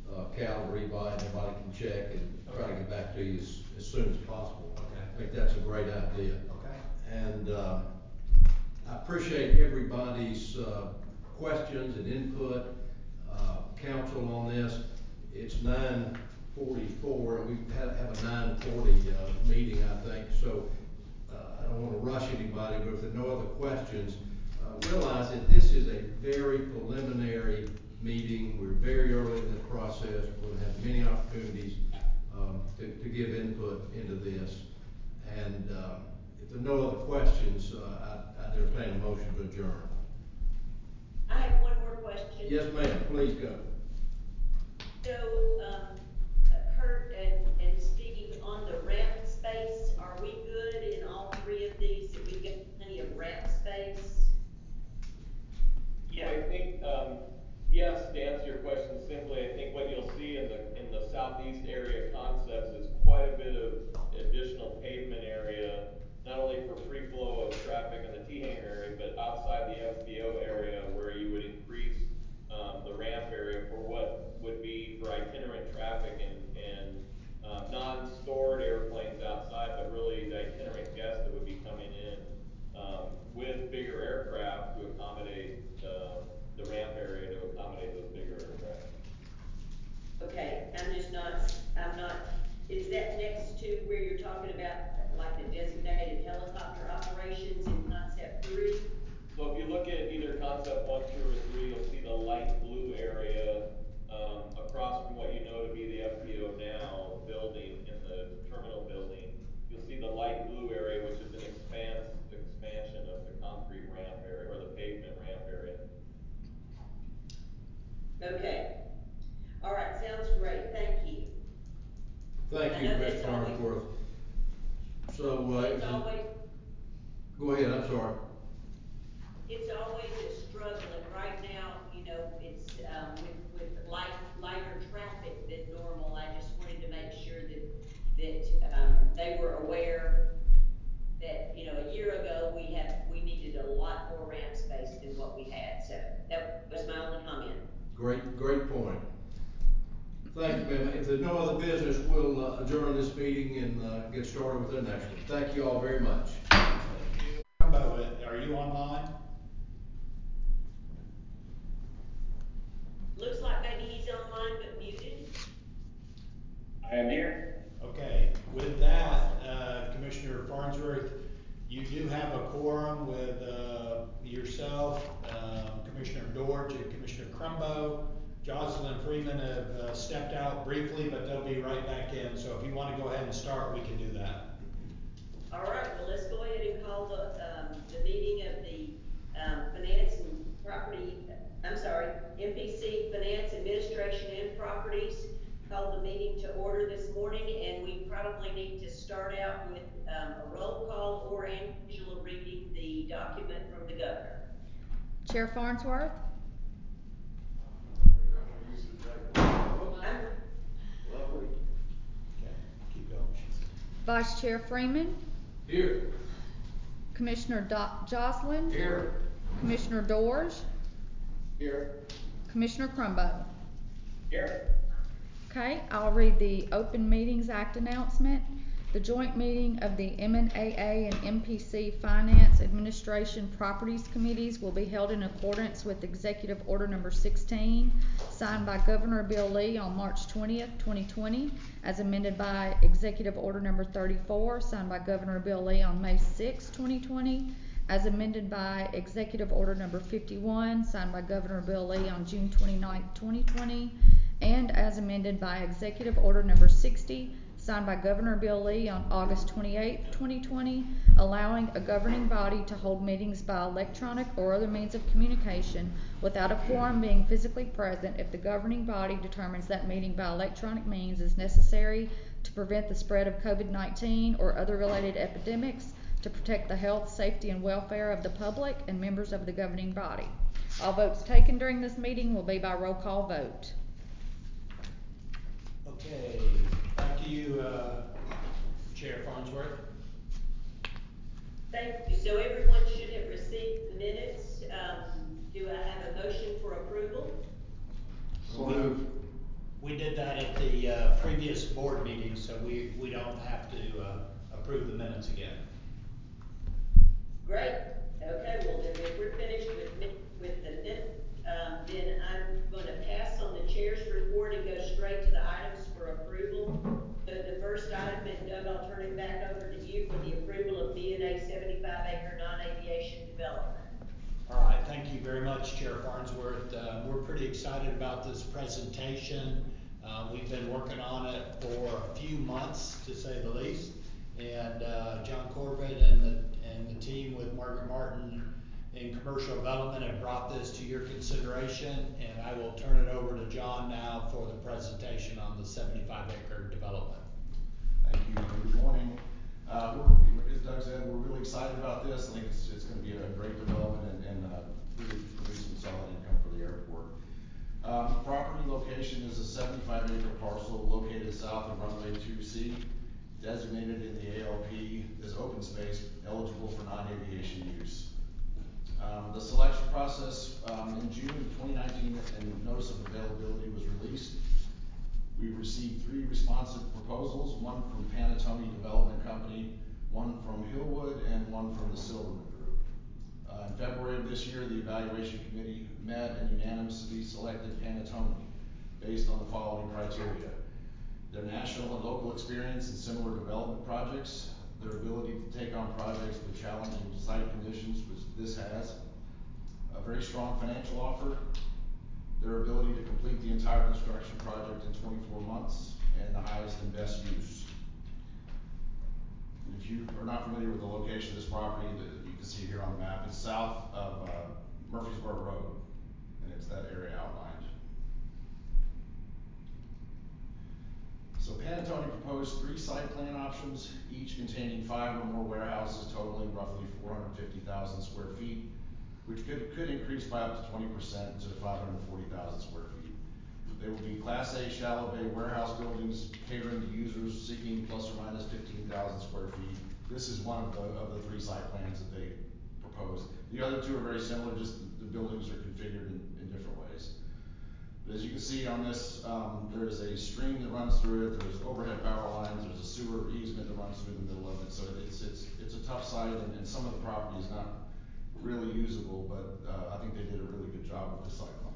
uh, calendar invite, everybody can check and try to get back to you as, as soon as possible. Okay. I think that's a great idea. Okay. And, uh, I appreciate everybody's, uh, questions and input, uh, counsel on this. It's nine forty-four, and we had, have a nine forty, uh, meeting, I think, so, uh, I don't wanna rush anybody, but if there are no other questions, uh, realize that this is a very preliminary meeting. We're very early in this process. We're gonna have many opportunities, um, to, to give input into this. And, uh, if there are no other questions, uh, I, I entertain a motion to adjourn. I have one more question. Yes, ma'am, please go. So, um, uh, Kurt and, and Steve, on the ramp space, are we good in all three of these? That we've got plenty of ramp space? Yeah. I think, um, yes, to answer your question simply, I think what you'll see in the, in the southeast area concepts is quite a bit of additional pavement area, not only for free flow of traffic in the T-hanger area, but outside the F B O area where you would increase, um, the ramp area for what would be for itinerant traffic and, and, uh, non-stored airplanes outside, but really the itinerant guests that would be coming in, um, with bigger aircraft to accommodate the, the ramp area to accommodate those bigger aircraft. Okay, I'm just not, I'm not, is that next to where you're talking about like the designated helicopter operations in concept three? So if you look at either concept one, two, or three, you'll see the light blue area, um, across from what you know to be the F B O now building in the terminal building. You'll see the light blue area, which is an expanse, expansion of the concrete ramp area, or the pavement ramp area. Okay. All right, sounds great. Thank you. Thank I you, know Miz that's always- Farnsworth. So, uh, It's always, go ahead, I'm sorry. it's always a struggle, and right now, you know, it's, um, with, with light, lighter traffic than normal. I just wanted to make sure that, that, um, they were aware that, you know, a year ago, we had, we needed a lot more ramp space than what we had, so that was my only comment. Great, great point. Thank you, ma'am. If there's no other business, we'll uh, adjourn this meeting and uh, get started with the next one. Thank you all very much. Crumbo, are you online? Looks like maybe he's online but muted. I am here. Okay, with that, uh, Commissioner Farnsworth, you do have a quorum with, uh, yourself, um, Commissioner Dortch and Commissioner Crumbo. Jocelyn Freeman have uh, stepped out briefly, but they'll be right back in, so if you wanna go ahead and start, we can do that. All right, well, let's go ahead and call the, um, the meeting of the, um, Finance and Property, I'm sorry, M P C Finance Administration and Properties. Call the meeting to order this morning, and we probably need to start out with, um, a roll call or Angela reading the document from the governor. Chair Farnsworth, I'm, Lovely. Okay, keep going. Vice Chair Freeman, Here. Commissioner Do- Jocelyn, Here. Commissioner Dorsch, Here. Commissioner Crumbo. Here. Okay, I'll read the Open Meetings Act announcement. The joint meeting of the M N A A and M P C Finance Administration Properties Committees will be held in accordance with Executive Order Number sixteen, signed by Governor Bill Lee on March twentieth, twenty twenty, as amended by Executive Order Number thirty-four, signed by Governor Bill Lee on May sixth, twenty twenty, as amended by Executive Order Number fifty-one, signed by Governor Bill Lee on June twenty-ninth, twenty twenty, and as amended by Executive Order Number sixty, signed by Governor Bill Lee on August twenty-eighth, twenty twenty, allowing a governing body to hold meetings by electronic or other means of communication without a quorum being physically present if the governing body determines that meeting by electronic means is necessary to prevent the spread of COVID nineteen or other related epidemics, to protect the health, safety, and welfare of the public and members of the governing body. All votes taken during this meeting will be by roll call vote. Okay, back to you, uh, Chair Farnsworth. thank you. So everyone should have received the minutes. Um, do I have a motion for approval? So moved. We previous board meeting, so we, we don't have to, uh, approve the minutes again. Great, okay, well then if we're finished with, mi- with the minute, um, then I'm gonna pass on the chair's report and go straight to the items for approval. So the first item, and Doug, I'll turn it back over to you for the approval of B and A seventy-five acre non-aviation development. All right, thank you very much, Chair Farnsworth. Uh, we're pretty excited about this presentation. Uh, we've been working on it for a few months, to say the least. And uh, John Corbett and the, and the team with Margaret Martin in commercial development have brought this to your consideration. And I will turn it over to John now for the presentation on the seventy-five acre development. Thank you, and good morning. Uh, we're, as Doug said, we're really excited about this. I think it's, it's going to be a great development and, and uh, really produce some solid income for the airport. Um, property location is a seventy-five acre parcel located south of runway two C, designated in the A L P as open space eligible for non-aviation use. Um, the selection process um, in June of twenty nineteen, and notice of availability was released. We received three responsive proposals, one from Panattoni Development Company, one from Hillwood, and one from the Silverman Group. Uh, in February of this year, the evaluation committee met and unanimously selected Panattoni based on the following criteria: their national and local experience in similar development projects, their ability to take on projects with challenging site conditions, which this has, a very strong financial offer, their ability to complete the entire construction project in twenty-four months, and the highest and best use. And if you are not familiar with the location of this property, that you can see here on the map, it's south of uh, Murfreesboro Road, and it's that area outlined. So Panattoni proposed three site plan options, each containing five or more warehouses totaling roughly four hundred fifty thousand square feet, which could, could increase by up to twenty percent to five hundred forty thousand square feet. They will be Class A shallow bay warehouse buildings catering to users seeking plus or minus fifteen thousand square feet. This is one of the, of the three site plans that they proposed. The other two are very similar, just the, the buildings are configured in, in different ways. But as you can see on this, um, there is a stream that runs through it, there's overhead power lines, there's a sewer easement that runs through the middle of it, so it's, it's, it's a tough site, and, and some of the property is not really usable, but uh, I think they did a really good job with the site plan.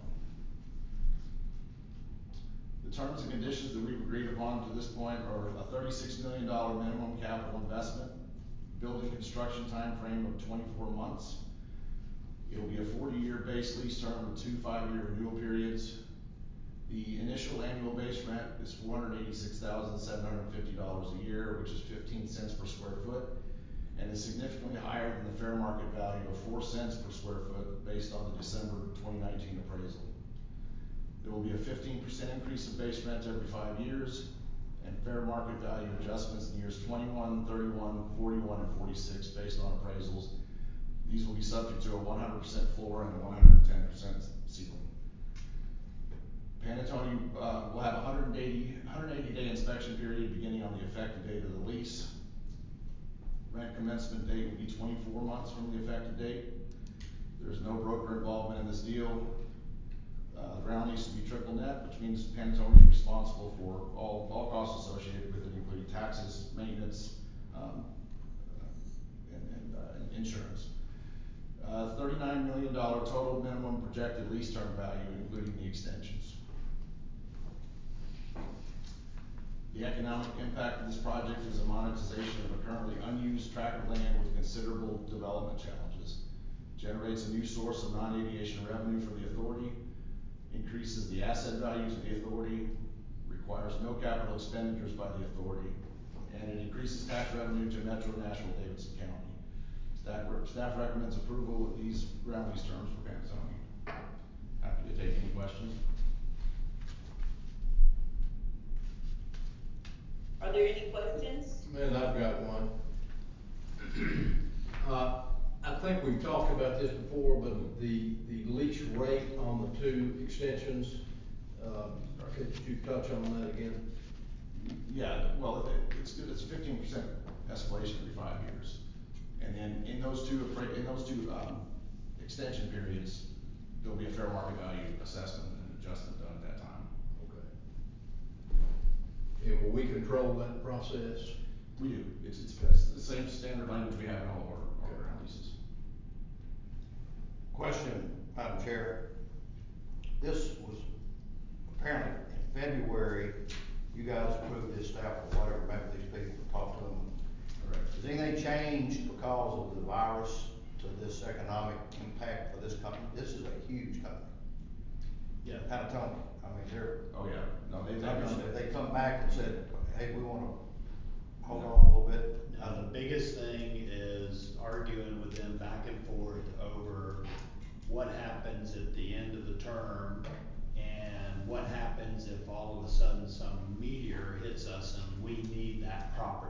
The terms and conditions that we've agreed upon to this point are a thirty-six million dollars minimum capital investment, building construction time frame of twenty-four months. It will be a forty year base lease term with two five year renewal periods. The initial annual base rent is four hundred eighty-six thousand seven hundred fifty dollars a year, which is fifteen cents per square foot, and is significantly higher than the fair market value of four cents per square foot based on the December twenty nineteen appraisal. There will be a fifteen percent increase in base rent every five years, and fair market value adjustments in years twenty-one, thirty-one, forty-one, and forty-six based on appraisals. These will be subject to a one hundred percent floor and a one hundred ten percent ceiling. Panattoni uh, will have a one hundred eighty day inspection period beginning on the effective date of the lease. Rent commencement date will be twenty-four months from the effective date. There's no broker involvement in this deal. Uh, the ground lease will be triple net, which means Panattoni is responsible for all, all costs associated with it, including taxes, maintenance, um, and, and, uh, and insurance. Uh, thirty-nine million dollars total minimum projected lease term value, including the extensions. The economic impact of this project is a monetization of a currently unused tract of land with considerable development challenges. Generates a new source of non-aviation revenue for the authority, increases the asset values of the authority, requires no capital expenditures by the authority, and it increases tax revenue to Metro Nashville Davidson County. Staff, staff recommends approval of these ground lease terms for Panattoni. Happy to take any questions. Are there any questions? Man, I've got one. uh, I think we've talked about this before, but the, the lease rate on the two extensions, um, could you touch on that again? Yeah, well, it, it's good. It's a fifteen percent escalation every five years, and then in those two in those two um, extension periods, there'll be a fair market value assessment and adjustment done at that time. Okay. And we control that process? We do. It's, it's, it's the same standard language we have in all of our, our ground leases. Question, Madam Chair. This was apparently in February, you guys approved this staff or whatever, maybe these people talked to them. Correct. Has anything changed because of the virus to this economic impact for this company? This is a huge company. Yeah. Panatone, I mean, they're. Oh, yeah. No, they, I they've just, done- if they come back and said, hey, we wanna hold off a little bit. Now, the biggest thing is arguing with them back and forth over what happens at the end of the term and what happens if all of a sudden some meteor hits us and we need that property.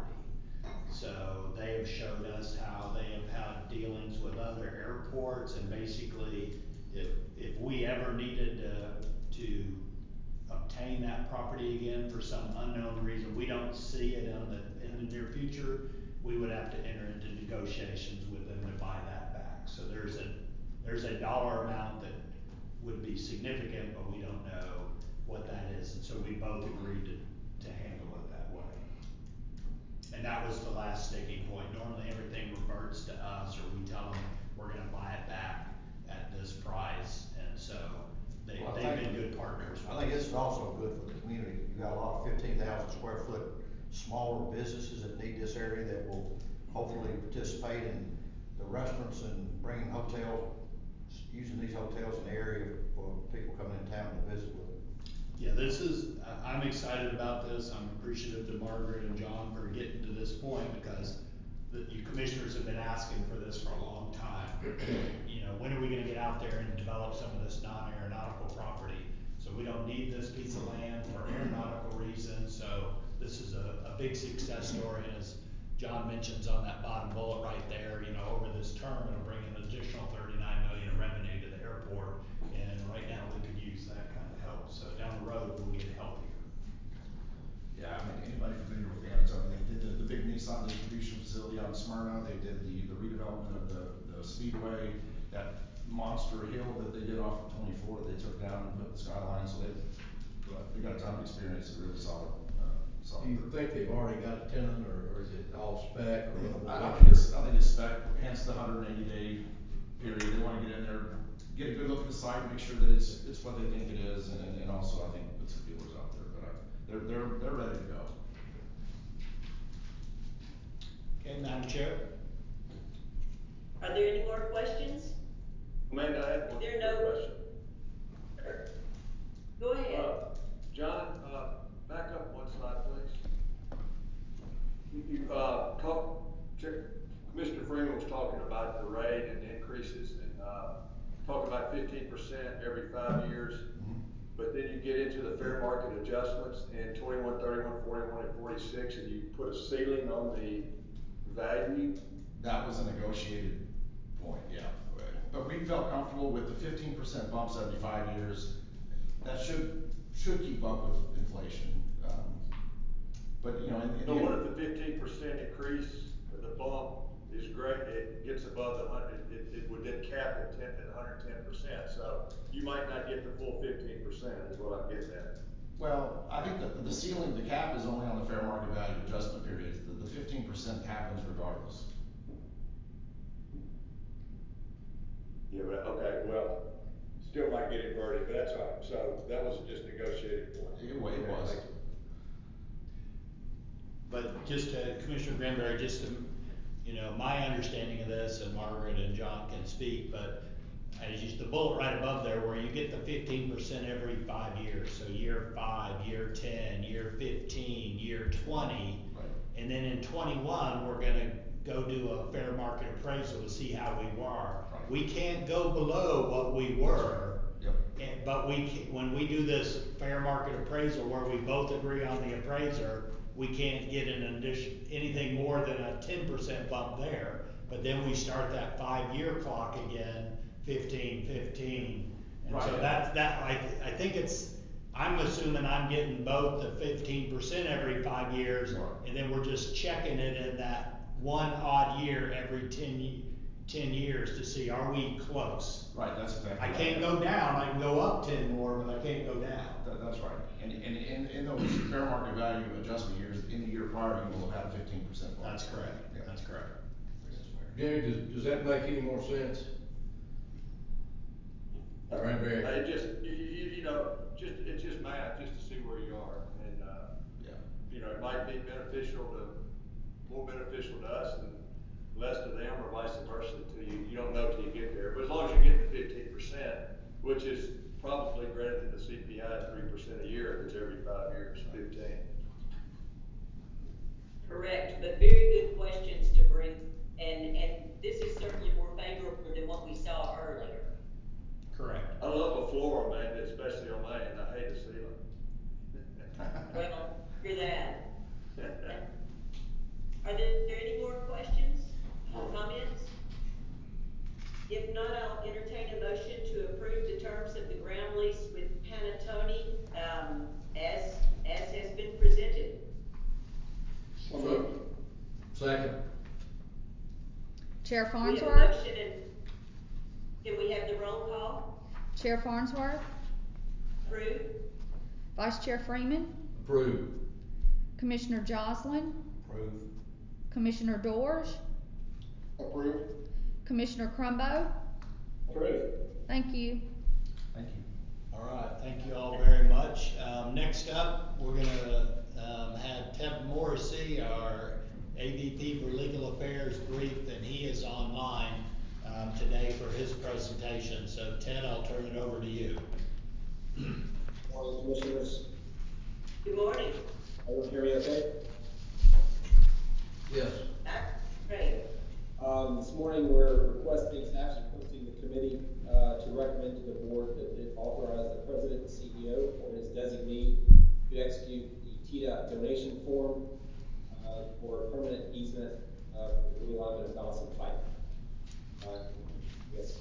So they have showed us how they have had dealings with other airports, and basically if, if we ever needed to, to obtain that property again for some unknown reason, we don't see it in the, in the near future, we would have to enter into negotiations with them to buy that back. So there's a, there's a dollar amount that would be significant, but we don't know what that is, and so we both agreed to, to handle it that way. And that was the last sticking point. Normally everything reverts to us, or we tell them we're gonna buy it back at this price, and so they, Well, I they've think- been good partners. I think this is also good for the community. You got a lot of fifteen thousand square foot smaller businesses that need this area that will hopefully participate in the restaurants and bringing hotels, using these hotels in the area for people coming in town to visit with them. Yeah, this is, I- I'm excited about this. I'm appreciative to Margaret and John for getting to this point, because the, you commissioners have been asking for this for a long time. You know, when are we gonna get out there and develop some of this non-aeronautical property? So we don't need this piece of land for aeronautical reasons, so this is a, a big success story. And as John mentions on that bottom bullet right there, you know, over this term, it'll bring an additional thirty-nine million in revenue to the airport. And right now, we could use that kind of help. So down the road, we'll get healthier. Yeah, I mean, anybody familiar with Panatone, they did the, the big Nissan distribution facility out in Smyrna, they did the, the redevelopment of the, the Speedway, that monster hill that they did off of twenty-four, they took down and put the skyline, so they've, they got a ton of experience, a really solid, uh, solid. Do you think they've already got a tenant, or, or is it all spec, or? I, I think it's, I think it's spec, hence the hundred and eighty day period, they wanna get in there, get a good look at the site, make sure that it's, it's what they think it is, and, and also I think put some feelers out there, but I, they're, they're, they're ready to go. Okay, Madam Chair? Are there any more questions? Amanda, I had one There are quick no- question. Go ahead. Uh, John, uh, back up one slide, please. You, you, uh, talk, Commissioner Freeman was talking about the rate and increases, and, uh, talk about fifteen percent every five years. Mm-hmm. But then you get into the fair market adjustments in twenty-one, thirty-one, forty-one, and forty-six, and you put a ceiling on the value. That was a negotiated point, yeah. But we felt comfortable with the fifteen percent bumps every five years. That should, should keep up with inflation. Um, But, you know, in, in. So what if the fifteen percent increase, or the bump is great, it gets above the hundred, it, it would then cap at ten, at hundred and ten percent, so you might not get the full fifteen percent, is what I'm getting at. Well, I think that the ceiling, the cap is only on the fair market value adjustment periods. The, the fifteen percent happens regardless. Yeah, but, okay, well, still might get inverted, but that's all right, so that was just negotiated point. It wa- it was. Thank you. But just to, Commissioner Granberry, just to, you know, my understanding of this, and Margaret and John can speak, but as you, the bullet right above there, where you get the fifteen percent every five years, so year five, year ten, year fifteen, year twenty. Right. And then in twenty-one, we're gonna go do a fair market appraisal to see how we were. Right. We can't go below what we were. Yep. And, but we, can, when we do this fair market appraisal where we both agree on the appraiser, we can't get an addition, anything more than a ten percent bump there. But then we start that five-year clock again, fifteen, fifteen. And Right. so that's, that, I, I think it's, I'm assuming I'm getting both the fifteen percent every five years, Right. and then we're just checking it in that one odd year every ten, ten years to see, are we close? Right, that's exactly I right. can't go down, I can go up ten more, but I can't go down. That, that's right. And, and in, in those fair market value adjustment years, Jimmy, does, does that make any more sense? All right, Barry. It just, you, you, you know, just, it's just math, just to see where you are, and, uh, Yeah. you know, it might be beneficial to, more beneficial to us and less to them, or vice versa to you. You don't know till you get there, but as long as you're getting the fifteen percent, which is probably greater than the C P I at three percent a year, if it's every five years, fifteen. Correct, but very good questions to bring, and, and this is certainly more favorable than what we saw earlier. Correct. I love a floor, man, especially on mine. I hate a ceiling. Well, hear that. Are there any more questions or comments? If not, I'll entertain a motion to approve the terms of the ground lease with Panattoni, um, as, as has been presented. So, second. Chair We have a Farnsworth, motion, and can we have the roll call? Chair Farnsworth, Approved? Vice Chair Freeman, Approved. Commissioner Joslin, Approved. Commissioner Dorsch, Approved. Commissioner Crumbo. Approved. Thank you. Thank you. All right, thank you all very much. Um, next up, we're gonna, um, have Ted Morrissey, our A V P for Legal Affairs, briefed, and he is online, um, today for his presentation. So Ted, I'll turn it over to you. Morning, Commissioners. Good morning. Everyone hear me okay? Yes. Great. Um, this morning we're requesting, staff's requesting the committee, uh, to recommend to the board that it authorize the president and C E O or his designee to execute the T DOT donation form, uh, for a permanent easement, uh, for the realignment of Donaldson Pike. Uh, yes.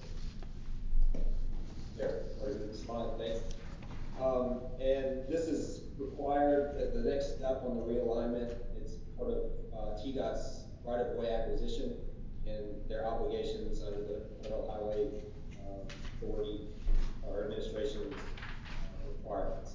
There, or is it the slide? Thanks. Um, and this is required as the next step on the realignment. It's part of uh, T DOT's right-of-way acquisition and their obligations under the Federal Highway uh, Authority or Administration's uh, requirements.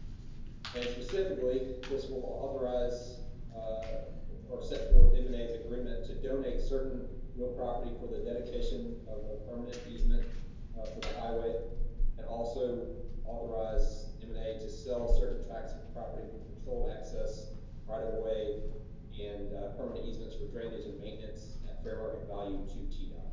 And specifically, this will authorize uh, or set forth M and A's agreement to donate certain real property for the dedication of a permanent easement uh, for the highway, and also authorize M and A to sell certain tracts of property for controlled access, right of way, and uh, permanent easements for drainage and maintenance at fair market value to T DOT.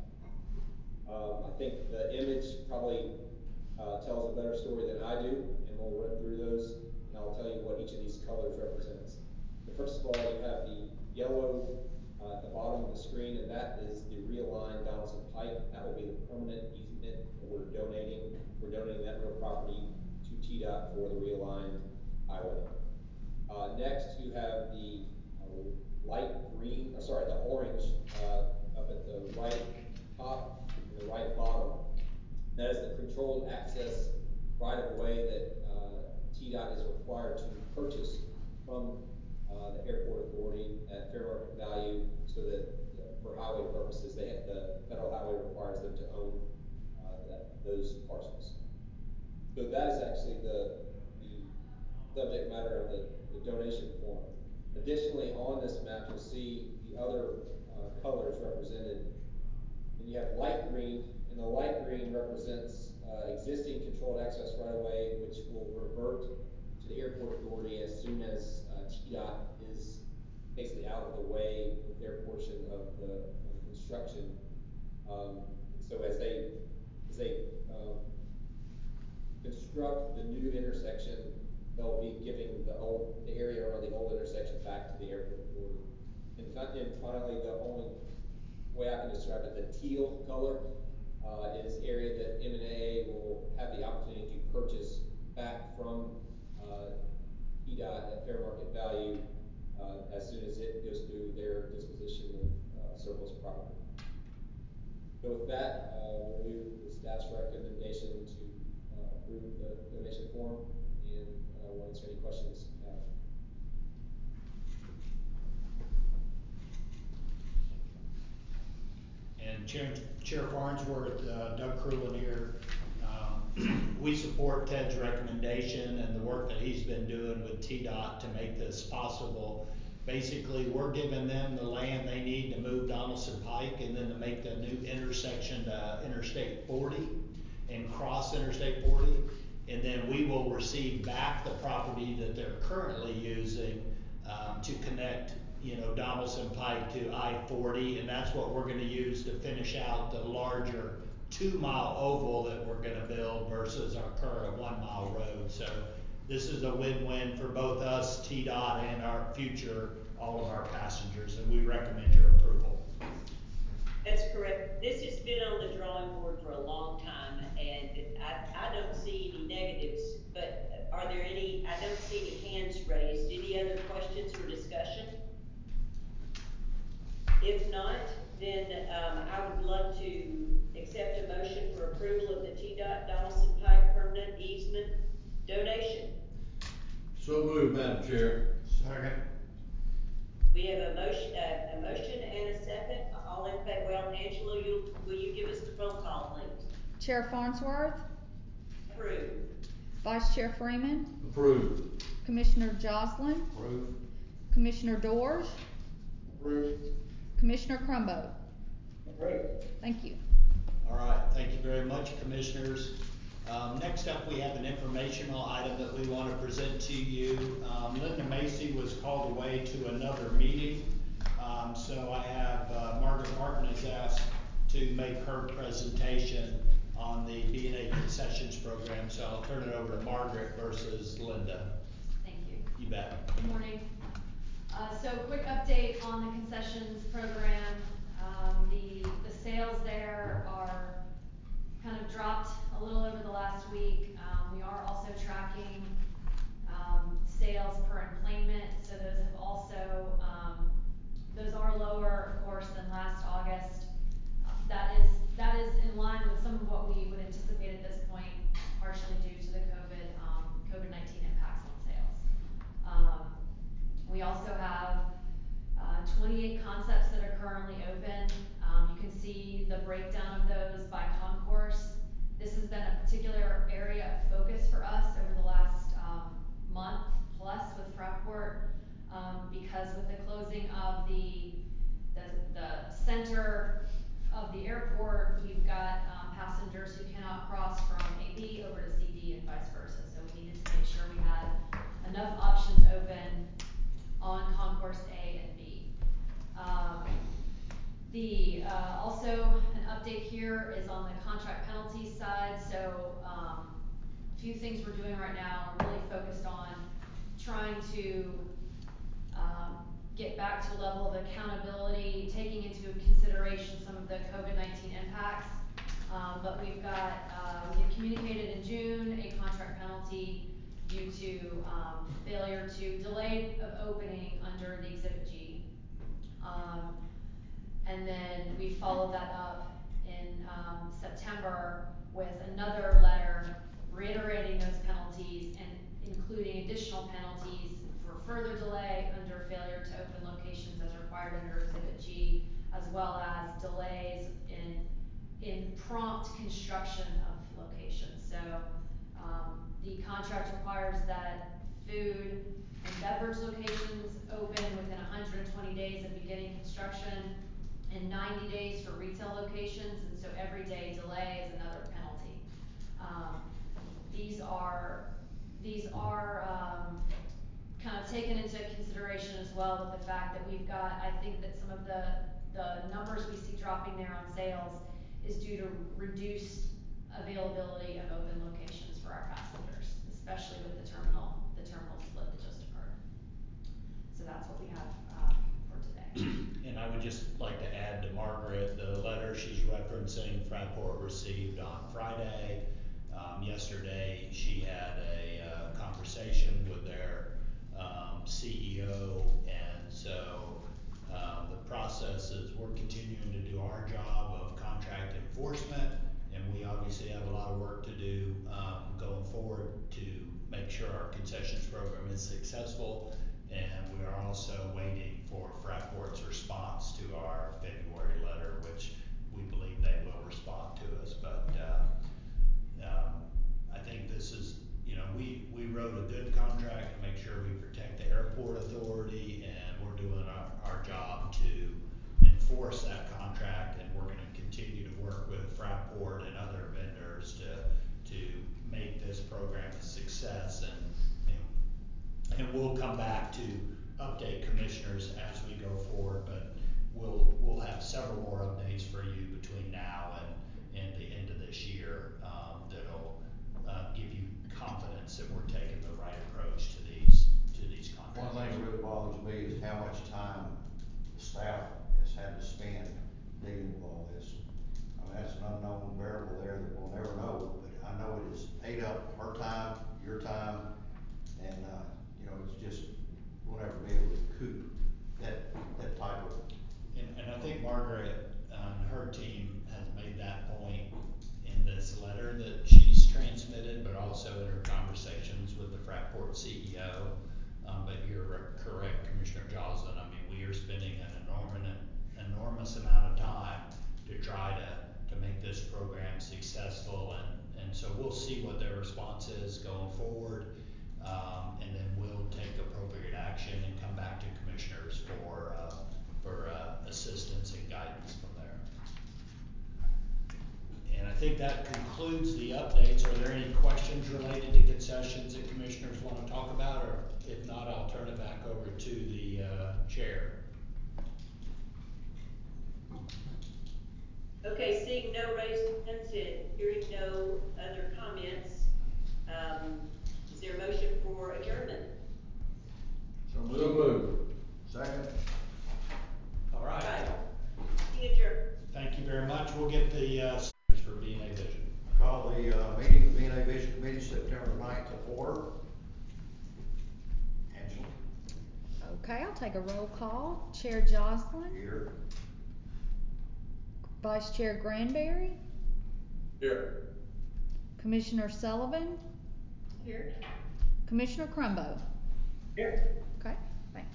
Um, I think the image probably uh, tells a better story than I do, and we'll run through those, and I'll tell you what each of these colors represents. But first of all, you have the yellow uh, at the bottom of the screen, and that is the realigned Donaldson Pike. That will be the permanent easement that we're donating. We're donating that real property to T DOT for the realigned highway. Uh, next, you have the uh, light green, uh, sorry, the orange uh, up at the right top and the right bottom. That is the controlled access right of way that uh, T DOT is required to purchase from uh, the airport authority at fair market value, so that uh, for highway purposes, they have, the federal highway requires them to own uh, that, those parcels. So that is actually the, the subject matter of the, the donation form. Additionally, on this map, you'll see the other uh, colors represented. And you have light green, and the light green represents uh, existing controlled access right of way, which will revert to the airport authority as soon as uh, T DOT is basically out of the way with their portion of the, of the construction. Um, so as they as they um, construct the new intersection, they'll be giving the old the area around the old intersection back to the airport authority. And, and finally, the only way I can describe it, the teal color uh, is area that M and A will have the opportunity to purchase back from uh, T DOT at fair market value uh, as soon as it goes through their disposition of uh, surplus property. So with that, uh, we'll move the staff's recommendation to uh, approve the donation form, and uh, we'll answer any questions you have. And Chair, Chair Farnsworth, uh, Doug Crulin here. Um, we support Ted's recommendation and the work that he's been doing with T DOT to make this possible. Basically, we're giving them the land they need to move Donaldson Pike and then to make the new intersection to Interstate forty and cross Interstate forty. And then we will receive back the property that they're currently using um, to connect, you know, Donaldson Pike to I forty, and that's what we're gonna use to finish out the larger two mile oval that we're gonna build versus our current one mile road. So this is a win-win for both us, T DOT, and our future, all of our passengers, and we recommend your approval. That's correct. This has been on the drawing board for a long time, and I, I don't see any negatives, but are there any, I don't see any hands raised. Any other questions or discussion? If not, then um, I would love to accept a motion for approval of the T DOT Donaldson Pike permanent easement donation. So moved, Madam Chair. Second. We have a motion, uh, a motion and a second. All in favor. Well, Angela, you, will you give us the roll call, please? Chair Farnsworth? Approved. Vice Chair Freeman? Approved. Commissioner Jocelyn? Approved. Commissioner Dorsch? Approved. Commissioner Crumbo? Approved. Thank you. All right, thank you very much, commissioners. Um, next up, we have an informational item that we want to present to you. Um, Linda Macy was called away to another meeting, um, so I have uh, Margaret Martin has asked to make her presentation on the B and A concessions program. So I'll turn it over to Margaret versus Linda. Thank you. You bet. Good morning. Uh, so quick update on the concessions program. Um, the, the sales there are kind of dropped a little over the last week. Um, we are also tracking um, sales per employment, so those have also, um, those are lower, of course, than last August. Uh, that is that is in line with some of what we would anticipate at this point, partially due to the COVID um, COVID nineteen impacts on sales. Um, we also have uh, twenty-eight concepts that are currently open. Um, you can see the breakdown of those by concourse. This has been a particular area of focus for us over the last um, month plus with Fraport, um, because with the closing of the, the, the center of the airport, we've got um, passengers who cannot cross from A B over to C D and vice versa. So we needed to make sure we had enough options open on concourse A and B. Um, The, uh, also an update here is on the contract penalty side. So um, a few things we're doing right now are really focused on trying to um, get back to a level of accountability, taking into consideration some of the COVID nineteen impacts. Um, but we've got, uh, we've communicated in June a contract penalty due to um, failure to delay of opening under the Exhibit G. Um, And then we followed that up in um, September with another letter reiterating those penalties and including additional penalties for further delay under failure to open locations as required under Exhibit G, as well as delays in in prompt construction of locations. So um, the contract requires that food and beverage locations open within one hundred twenty days of beginning construction, and ninety days for retail locations, and so every day delay is another penalty. Um, these are these are um, kind of taken into consideration as well with the fact that we've got, I think that some of the the numbers we see dropping there on sales is due to reduced availability of open locations for our passengers, especially with the terminal the terminal split that just occurred. So that's what we have um, for today. And I would just like to add to Margaret, the letter she's referencing, Fraport received on Friday. Um, yesterday, she had a uh, conversation with their um, C E O, and so um, the process is we're continuing to do our job of contract enforcement, and we obviously have a lot of work to do um, going forward to make sure our concessions program is successful. And we are also waiting for Fraport's response to our February letter, which we believe they will respond to us. But uh, um, I think this is, you know, we, we wrote a good contract to make sure we protect the airport authority, and we're we're doing our, our job to enforce that contract, and we're gonna continue to work with Fraport and other vendors to, to make this program a success, and, and, and we'll come back to update commissioners as we go forward, but we'll, we'll have several more updates for you between now and, and the end of this year, um, that'll, uh, give you confidence that we're taking the right approach to these, to these contracts. One thing that really bothers me is how much time the staff has had to spend dealing with all this. I mean, that's an unknown variable there that we'll never know, but I know it has ate up her time, your time, and, uh, you know, it's just, we'll never be able to recoup that, that type of. And, and I think Margaret and her team has made that point in this letter that she's transmitted, but also in her conversations with the Fraport C E O. Um, but you're correct, Commissioner Joslin. I mean, we are spending an enormous, enormous amount of time to try to, to make this program successful, and, and so we'll see what their response is going forward, um, and then we'll take appropriate action and come back to commissioners for uh, for uh, assistance and guidance from there. And I think that concludes the updates. Are there any questions related to concessions that commissioners want to talk about, or if not, I'll turn it back over to the uh, chair. Okay, seeing no raised hands and hearing no other comments, um, is there a motion for adjournment? So moved. So moved. Second. All right. Right. See adjourned. Thank you very much. We'll get the uh, for B and A Vision. Call the uh, meeting of the B and A Vision Committee September ninth to order. Angela. Okay, I'll take a roll call. Chair Joslin. Here. Vice Chair Granberry. Here. Commissioner Sullivan. Here. Commissioner Crumbo. Here. Okay, thanks.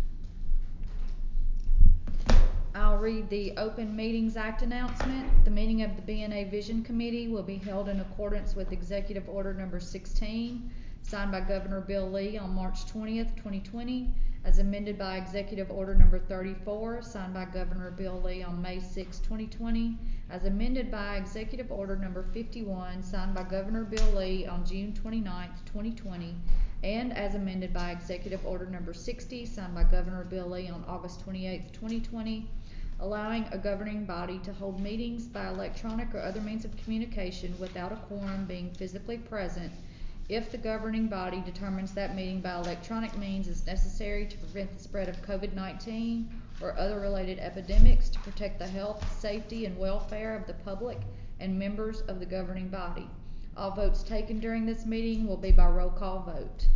I'll read the Open Meetings Act announcement. The meeting of the B and A Vision Committee will be held in accordance with Executive Order Number sixteen, signed by Governor Bill Lee on March twentieth, twenty twenty, as amended by Executive Order Number thirty-four, signed by Governor Bill Lee on May sixth, twenty twenty, as amended by Executive Order Number fifty-one, signed by Governor Bill Lee on June twenty-ninth, twenty twenty, and as amended by Executive Order Number sixty, signed by Governor Bill Lee on August twenty-eighth, twenty twenty, allowing a governing body to hold meetings by electronic or other means of communication without a quorum being physically present, if the governing body determines that meeting by electronic means is necessary to prevent the spread of COVID nineteen or other related epidemics, to protect the health, safety, and welfare of the public and members of the governing body. All votes taken during this meeting will be by roll call vote.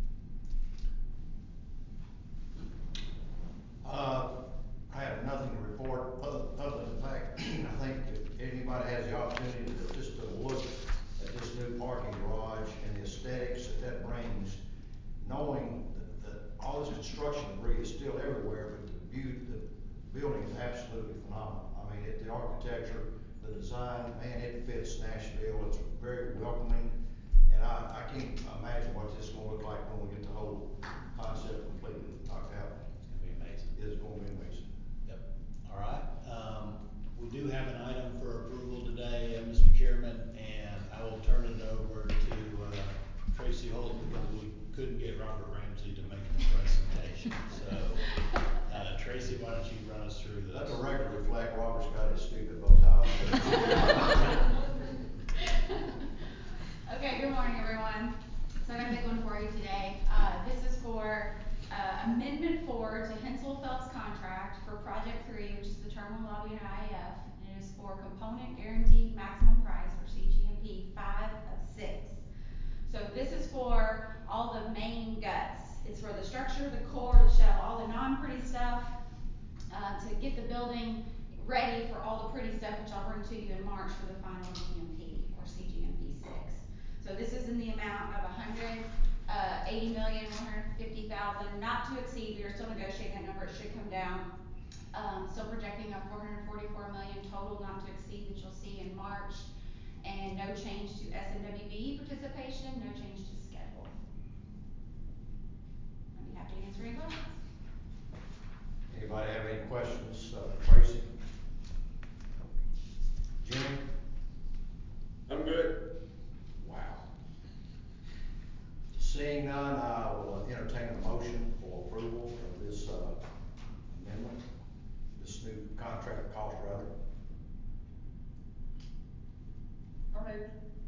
Uh, I have nothing to report other, other than the fact, I think if anybody has the opportunity to just to look at this new parking garage and the aesthetics that that brings, knowing that, that all this construction debris is still everywhere, but the view, the building is absolutely phenomenal. I mean, it, the architecture, the design, man, it fits Nashville. It's very welcoming, and I, I can't imagine what this is going to look like when we get the whole concept completely knocked out. It's going to be amazing. It is going to be amazing. Yep. All right. Um, we do have an item for approval today, uh, Mister Chairman, and I will turn it over to uh, Tracy Holt, because we couldn't get Robert Ramsey to make the presentation. So, uh, Tracy, why don't you run us through this? Let the record reflect Robert's got his stupid bow tie. Okay, good morning, everyone. So I got a big one for you today. Uh, this is for uh, Amendment four to Hensel Phelps contract for Project three, which is the terminal lobby at I A F. And it is for component guaranteed maximum price, or C G M P five of six. So this is for all the main guts. It's for the structure, the core, the shell, all the non-pretty stuff, uh, to get the building ready for all the pretty stuff, which I'll bring to you in March for the final G M P, or C G M P six. So this is in the amount of one hundred eighty million, one hundred fifty thousand, not to exceed. We are still negotiating that number. It should come down. Um, still projecting a four hundred forty-four million total, not to exceed, that you'll see in March, and no change to S M W B participation, no change to schedule. I'd be happy to answer any questions. Seeing none, I will entertain a motion for approval of this, uh, amendment, this new contract cost rather. I mean,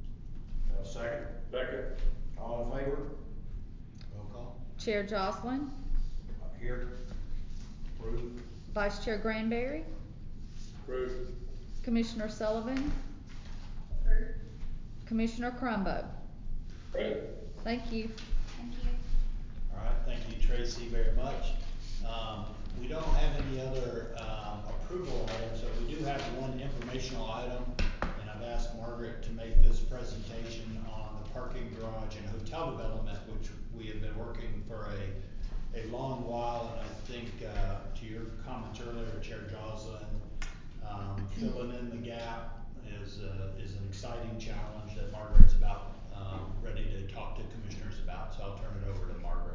Uh, second? second. All in favor? Roll call. Chair Jocelyn, Uh, Here. Approved. Vice Chair Granberry, Approved. Commissioner Sullivan, Approved. Commissioner Crumbo. Approved. Thank you. Thank you. All right, thank you, Tracy, very much. Um, we don't have any other, um, approval items, but we do have one informational item. And I've asked Margaret to make this presentation on the parking garage and hotel development, which we have been working for a, a long while. And I think, uh, to your comments earlier, Chair Joslin, um, filling in the gap is, uh, is an exciting challenge that Margaret's about, um, ready to talk to commissioners about. So I'll turn it over to Margaret.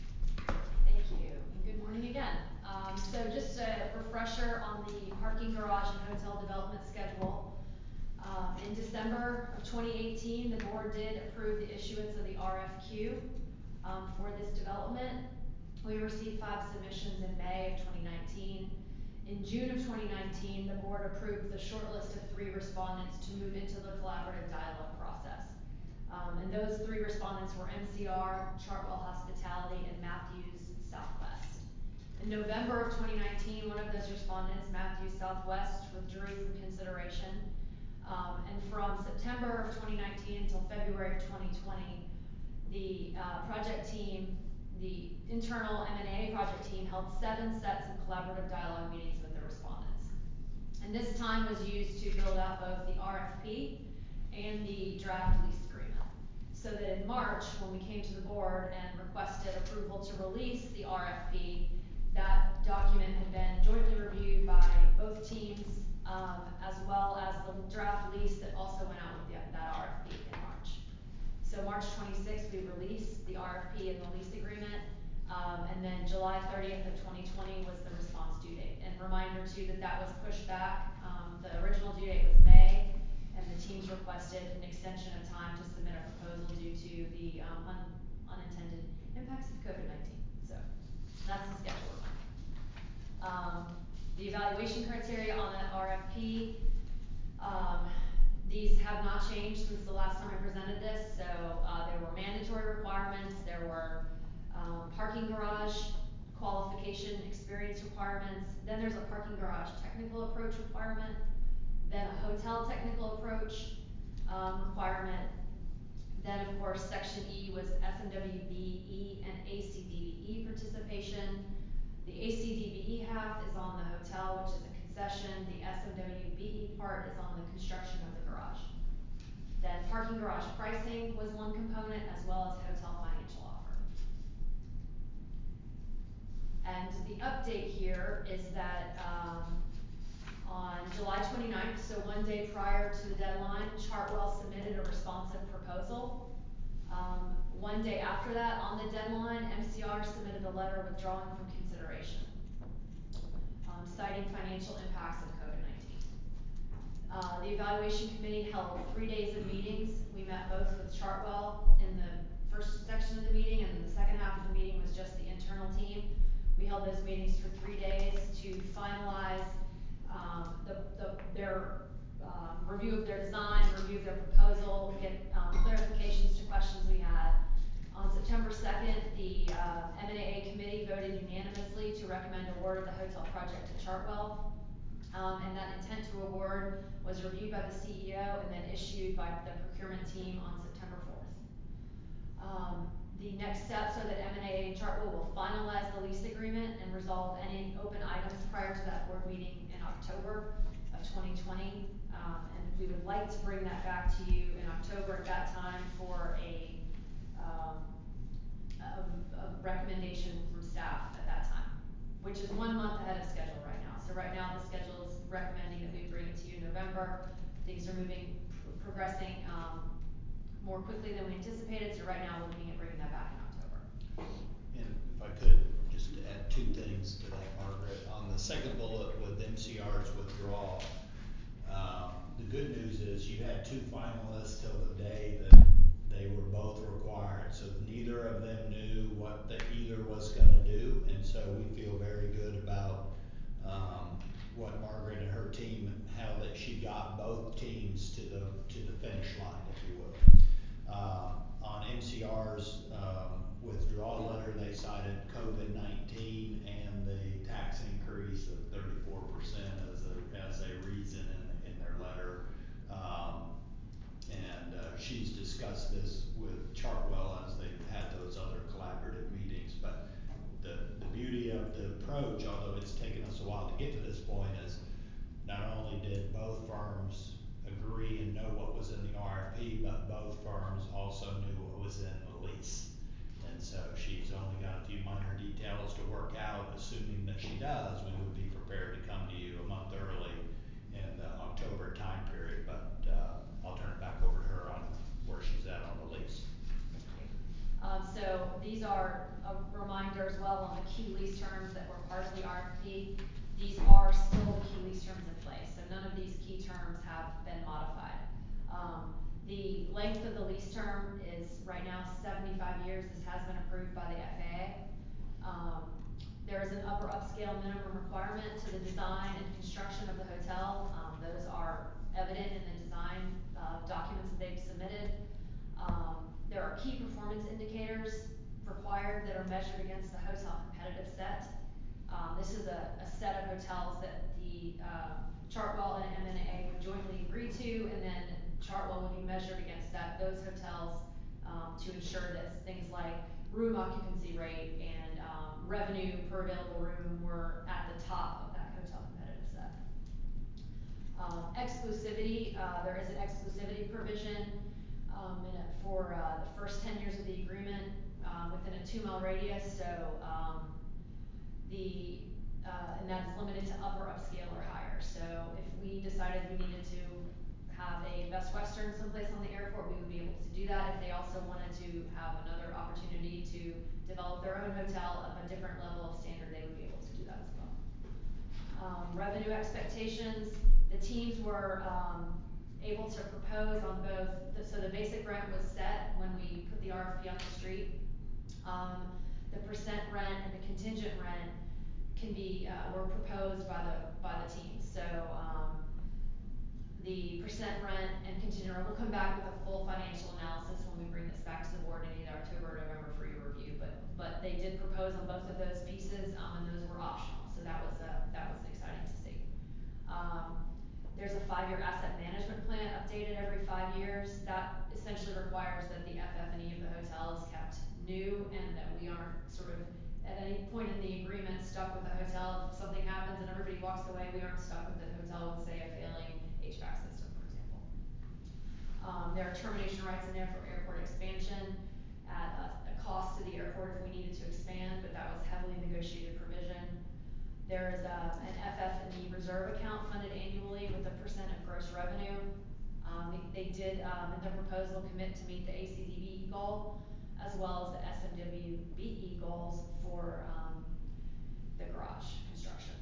Thank you, and good morning again. Um, so just a refresher on the parking garage and hotel development schedule. Um, in December of twenty eighteen, the board did approve the issuance of the R F Q, um, for this development. We received five submissions in May of twenty nineteen. In June of twenty nineteen, the board approved the short list of three respondents to move into the collaborative dialogue process. Um, and those three respondents were M C R, Chartwell Hospitality, and Matthews Southwest. In November of twenty nineteen, one of those respondents, Matthews Southwest, withdrew from consideration. Um, and from September of twenty nineteen until February of twenty twenty, the uh, project team, the internal M and A project team held seven sets of collaborative dialogue meetings with the respondents. And this time was used to build out both the R F P and the draft lease agreement. So that in March, when we came to the board and requested approval to release the R F P, that document had been jointly reviewed by both teams, um, as well as the draft lease that also went out with the, that R F P in March. So March twenty-sixth, we released the R F P and the lease agreement, um, and then July thirtieth of twenty twenty was the response due date. And reminder too that that was pushed back. Um, the original due date was May, and the teams requested an extension of time to submit a proposal due to the um, un unintended impacts of COVID nineteen. So that's the schedule. Um, the evaluation criteria on that R F P, um, these have not changed since the last time I presented this. So uh, there were mandatory requirements, there were um, parking garage qualification experience requirements, then there's a parking garage technical approach requirement, then a hotel technical approach um, requirement. Then of course section E was S M W B E and A C D B E participation. The A C D B E half is on the hotel, which is a concession. The S M W B E part is on the construction of the garage. Then parking garage pricing was one component, as well as hotel financial offer. And the update here is that um, on July twenty-ninth, so one day prior to the deadline, Chartwell submitted a responsive proposal. Um, one day after that, on the deadline, M C R submitted a letter withdrawing from consideration, um, citing financial impacts of COVID nineteen. Uh, the evaluation committee held three days of meetings. We met both with Chartwell in the first section of the meeting, and then the second half of the meeting was just the internal team. We held those meetings for three days to finalize um, the, the, their um, review of their design, review of their proposal, get um, clarifications to questions we had. On September second, the uh, M and A A committee voted unanimously to recommend award of the hotel project to Chartwell. Um, and that intent to award was reviewed by the C E O and then issued by the procurement team on September fourth. Um, the next steps are that M and A A and Chartwell will finalize the lease agreement and resolve any open items prior to that board meeting in October of twenty twenty. Um, and we would like to bring that back to you in October at that time for a, um, a, a recommendation from staff at that time, which is one month ahead of schedule right now. So right now the schedule is recommending that we bring it to you in November. Things are moving, progressing um, more quickly than we anticipated. So right now we're looking at bringing that back in October. And if I could just add two things to that, Margaret. On the second bullet with M C R's withdrawal, um, the good news is you had two finalists till the day that they were both required. So neither what the either was gonna do, and so we feel very good about, um, what Margaret and her team, how that she got both teams to the, to the finish line, if you will. Um, on M C R's, um, withdrawal letter, they cited COVID nineteen and the tax increase of thirty-four percent as a, as a reason in, in their letter. Um, and, uh, she's discussed this with Chartwell as they've had those other collaborative meetings, but the, the beauty of the approach, although it's taken us a while to get to this point, is not only did both firms agree and know what was in the R F P, but both firms also knew what was in the lease. And so she's only got a few minor details to work out. Assuming that she does, we would be prepared to come to you a month early in the October time period, but uh, I'll turn it back over to her on where she's at on the lease. Um, so these are a reminder as well on the key lease terms that were part of the R F P. These are still the key lease terms in place, so none of these key terms have been modified. Um, the length of the lease term is right now seventy-five years. This has been approved by the F A A. Um, there is an upper upscale minimum requirement to the design and construction of the hotel. Um, those are evident in the design uh, documents that they've submitted. Um, there are key performance indicators required that are measured against the hotel competitive set. Um, this is a, a set of hotels that the uh, Chartwell and M N A would jointly agree to, and then Chartwell would be measured against that those hotels um, to ensure that things like room occupancy rate and um, revenue per available room were at the top of that hotel competitive set. Um, exclusivity, uh, there is an exclusivity provision um, in it for uh, the first ten years of the agreement uh, within a two mile radius. So um, the uh, and that is limited to upper upscale or higher. So if we decided we needed to have a Best Western someplace on the airport, we would be able to do that. If they also wanted to have another opportunity to develop their own hotel of a different level of standard, they would be able to do that as well. Um, revenue expectations, the teams were um, able to propose on both, the, so the basic rent was set when we put the R F P on the street. Um, the percent rent and the contingent rent can be, uh, were proposed by the, by the teams. So um, the percent rent and contingent rent, we'll come back with a full financial analysis when we bring this back to the board in either October or November for your review, but, but they did propose on both of those pieces, um, and those were optional. So that was, uh, that was exciting to see. Um, there's a five-year asset management plan updated every five years. That essentially requires that the F F and E of the hotel is kept new and that we aren't sort of at any point in the agreement stuck with the hotel. If something happens and everybody walks away, we aren't stuck with the hotel with, say, a failing H V A C system, for example. Um, there are termination rights in there for airport expansion at a, a cost to the airport if we needed to expand, but that was heavily negotiated provision. There is a, an F F and E reserve account funded annually with a percent of gross revenue. Um, they, they did, um, in their proposal, commit to meet the A C D B E goal, as well as the S M W B E goals for um, the garage construction.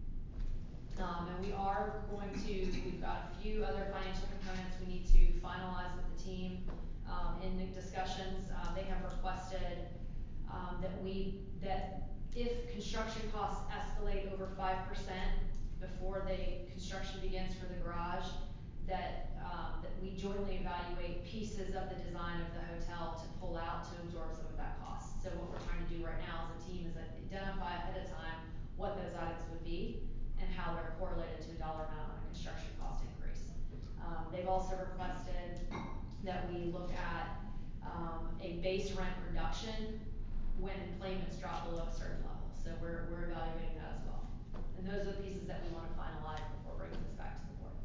Um, and we are going to, we've got a few other financial components we need to finalize with the team. Um, in the discussions, uh, they have requested um, that we, that if construction costs escalate over five percent before the construction begins for the garage, that, um, that we jointly evaluate pieces of the design of the hotel to pull out to absorb some of that cost. So what we're trying to do right now as a team is identify ahead of time what those items would be and how they're correlated to a dollar amount on a construction cost increase. Um, they've also requested that we look at um, a base rent reduction when employments drop below a certain level. So we're, we're evaluating that as well. And those are the pieces that we want to finalize before bringing this back to the board.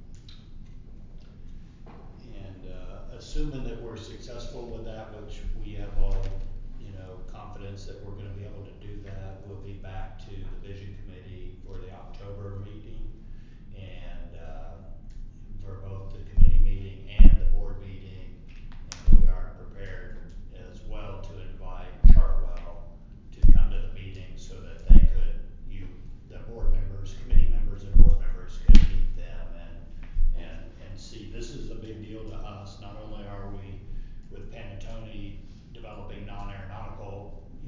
And uh, assuming that we're successful with that, which we have all, you know, confidence that we're going to be able to do that, we'll be back to the vision committee for the October meeting, and uh, for both the committee meeting and the board meeting. And we are prepared as well to invite Chartwell to come to the meeting so that they could, you, the board members, committee members, and board members could meet them and and and see. This is a big deal to us. Not only are we with Panattoni developing non-aeronautical, you know, space.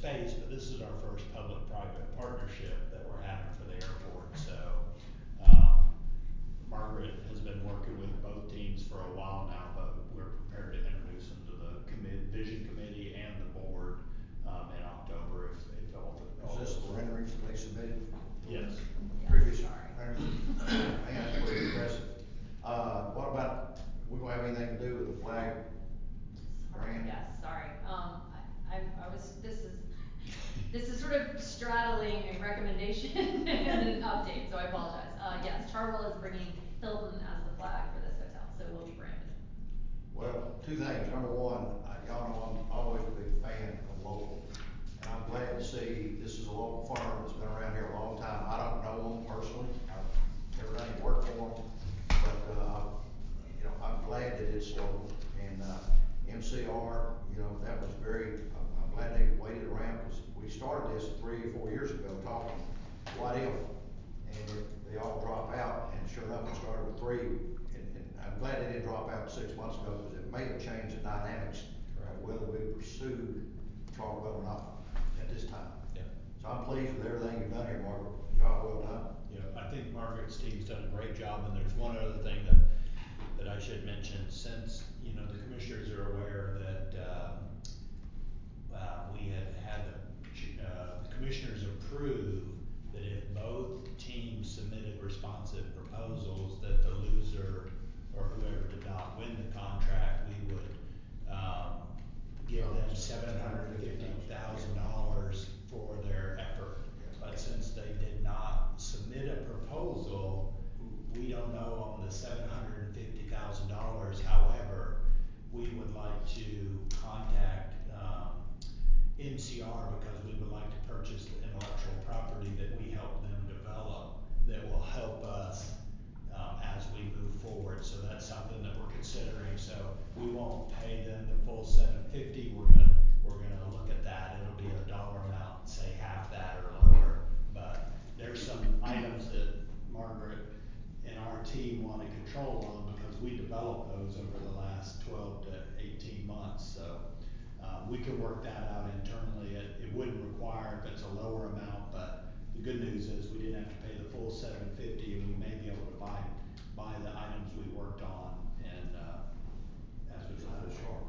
phase, but this is our first public-private partnership that we're having for the airport, so, um, Margaret has been working with both teams for a while now, but we're prepared to introduce them to the commit, vision committee and the board, um, in October if, if all the. all Is this the- the renderings that they submitted? Yes. Previous sorry. renderings? Man, that's pretty impressive. Uh, what about, we gonna have anything to do with the flag brand? Yes, sorry. Um, I, I, I was, this is, this is sort of straddling a recommendation and an update, so I apologize. Uh, yes, Chartwell is bringing Hilton as the flag for this hotel, so it will be branded. Well, two things. Number one, uh, y'all know I'm always a big fan of local. And I'm glad to see this is a local firm that's been around here a long time. I don't know them personally. I've never done any work for them. But, uh, you know, I'm glad that it's local. And, uh, M C R, you know, that was very, I'm, I'm glad they waited around because we started this three or four years ago talking, what if? And if they all drop out, and sure enough, we started with three. And, and I'm glad they didn't drop out six months ago because it may have changed the dynamics of whether we pursued Chartwell or not at this time. Yeah. So I'm pleased with everything you've done here, Margaret. Job well done. Yeah, I think Margaret's team's done a great job, and there's one other thing that, that I should mention, since, you know, the commissioners are aware that, um, uh, we had had the, uh, the commissioners approve that if both teams submitted responsive proposals, that the loser or whoever did not win the contract, we would, um, give them seven hundred and fifty thousand dollars for their effort. But since they did not submit a proposal, we don't know on the seven hundred and fifty thousand dollars. However, we would like to contact, um, M C R because we would like to purchase the intellectual property that we help them develop that will help us, um, as we move forward. So that's something that we're considering. So we won't pay them the full seven fifty. We're gonna, we're gonna look at that. It'll be a dollar amount, say half that or lower. But there's some items that Margaret and our team want to control on because we developed those over the last twelve to eighteen months. So, um, we can work that out internally. It, it wouldn't require if it's a lower amount, but the good news is we didn't have to pay the full seven fifty, and we may be able to buy, buy the items we worked on and, uh, as we Kind of sharp.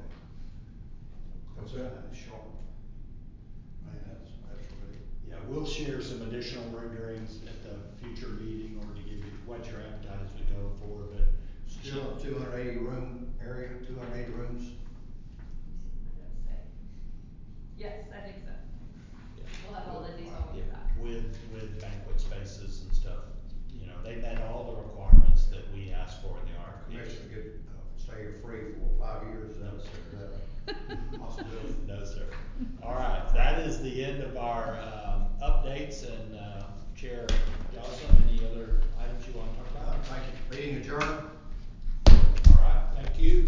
What's that? Kind of sharp. Man, that's, that's really. yeah, we'll share some additional renderings at the future meeting or to give you what your appetite as we go forward, but. Still a two hundred eighty room area, two hundred eighty rooms. Yes, I think so. Yeah. We'll have all the detail when we Yeah, get back. with, with banquet spaces and stuff, you know, they met all the requirements that we asked for in the R F P. Commissioner get, uh, stay here free for five years. No, That's, sir. uh, possibility. No, sir. All right, that is the end of our, um, updates and, uh, Chair Johnson, any other items you want to talk about? Thank you. Meeting adjourned. All right, thank you.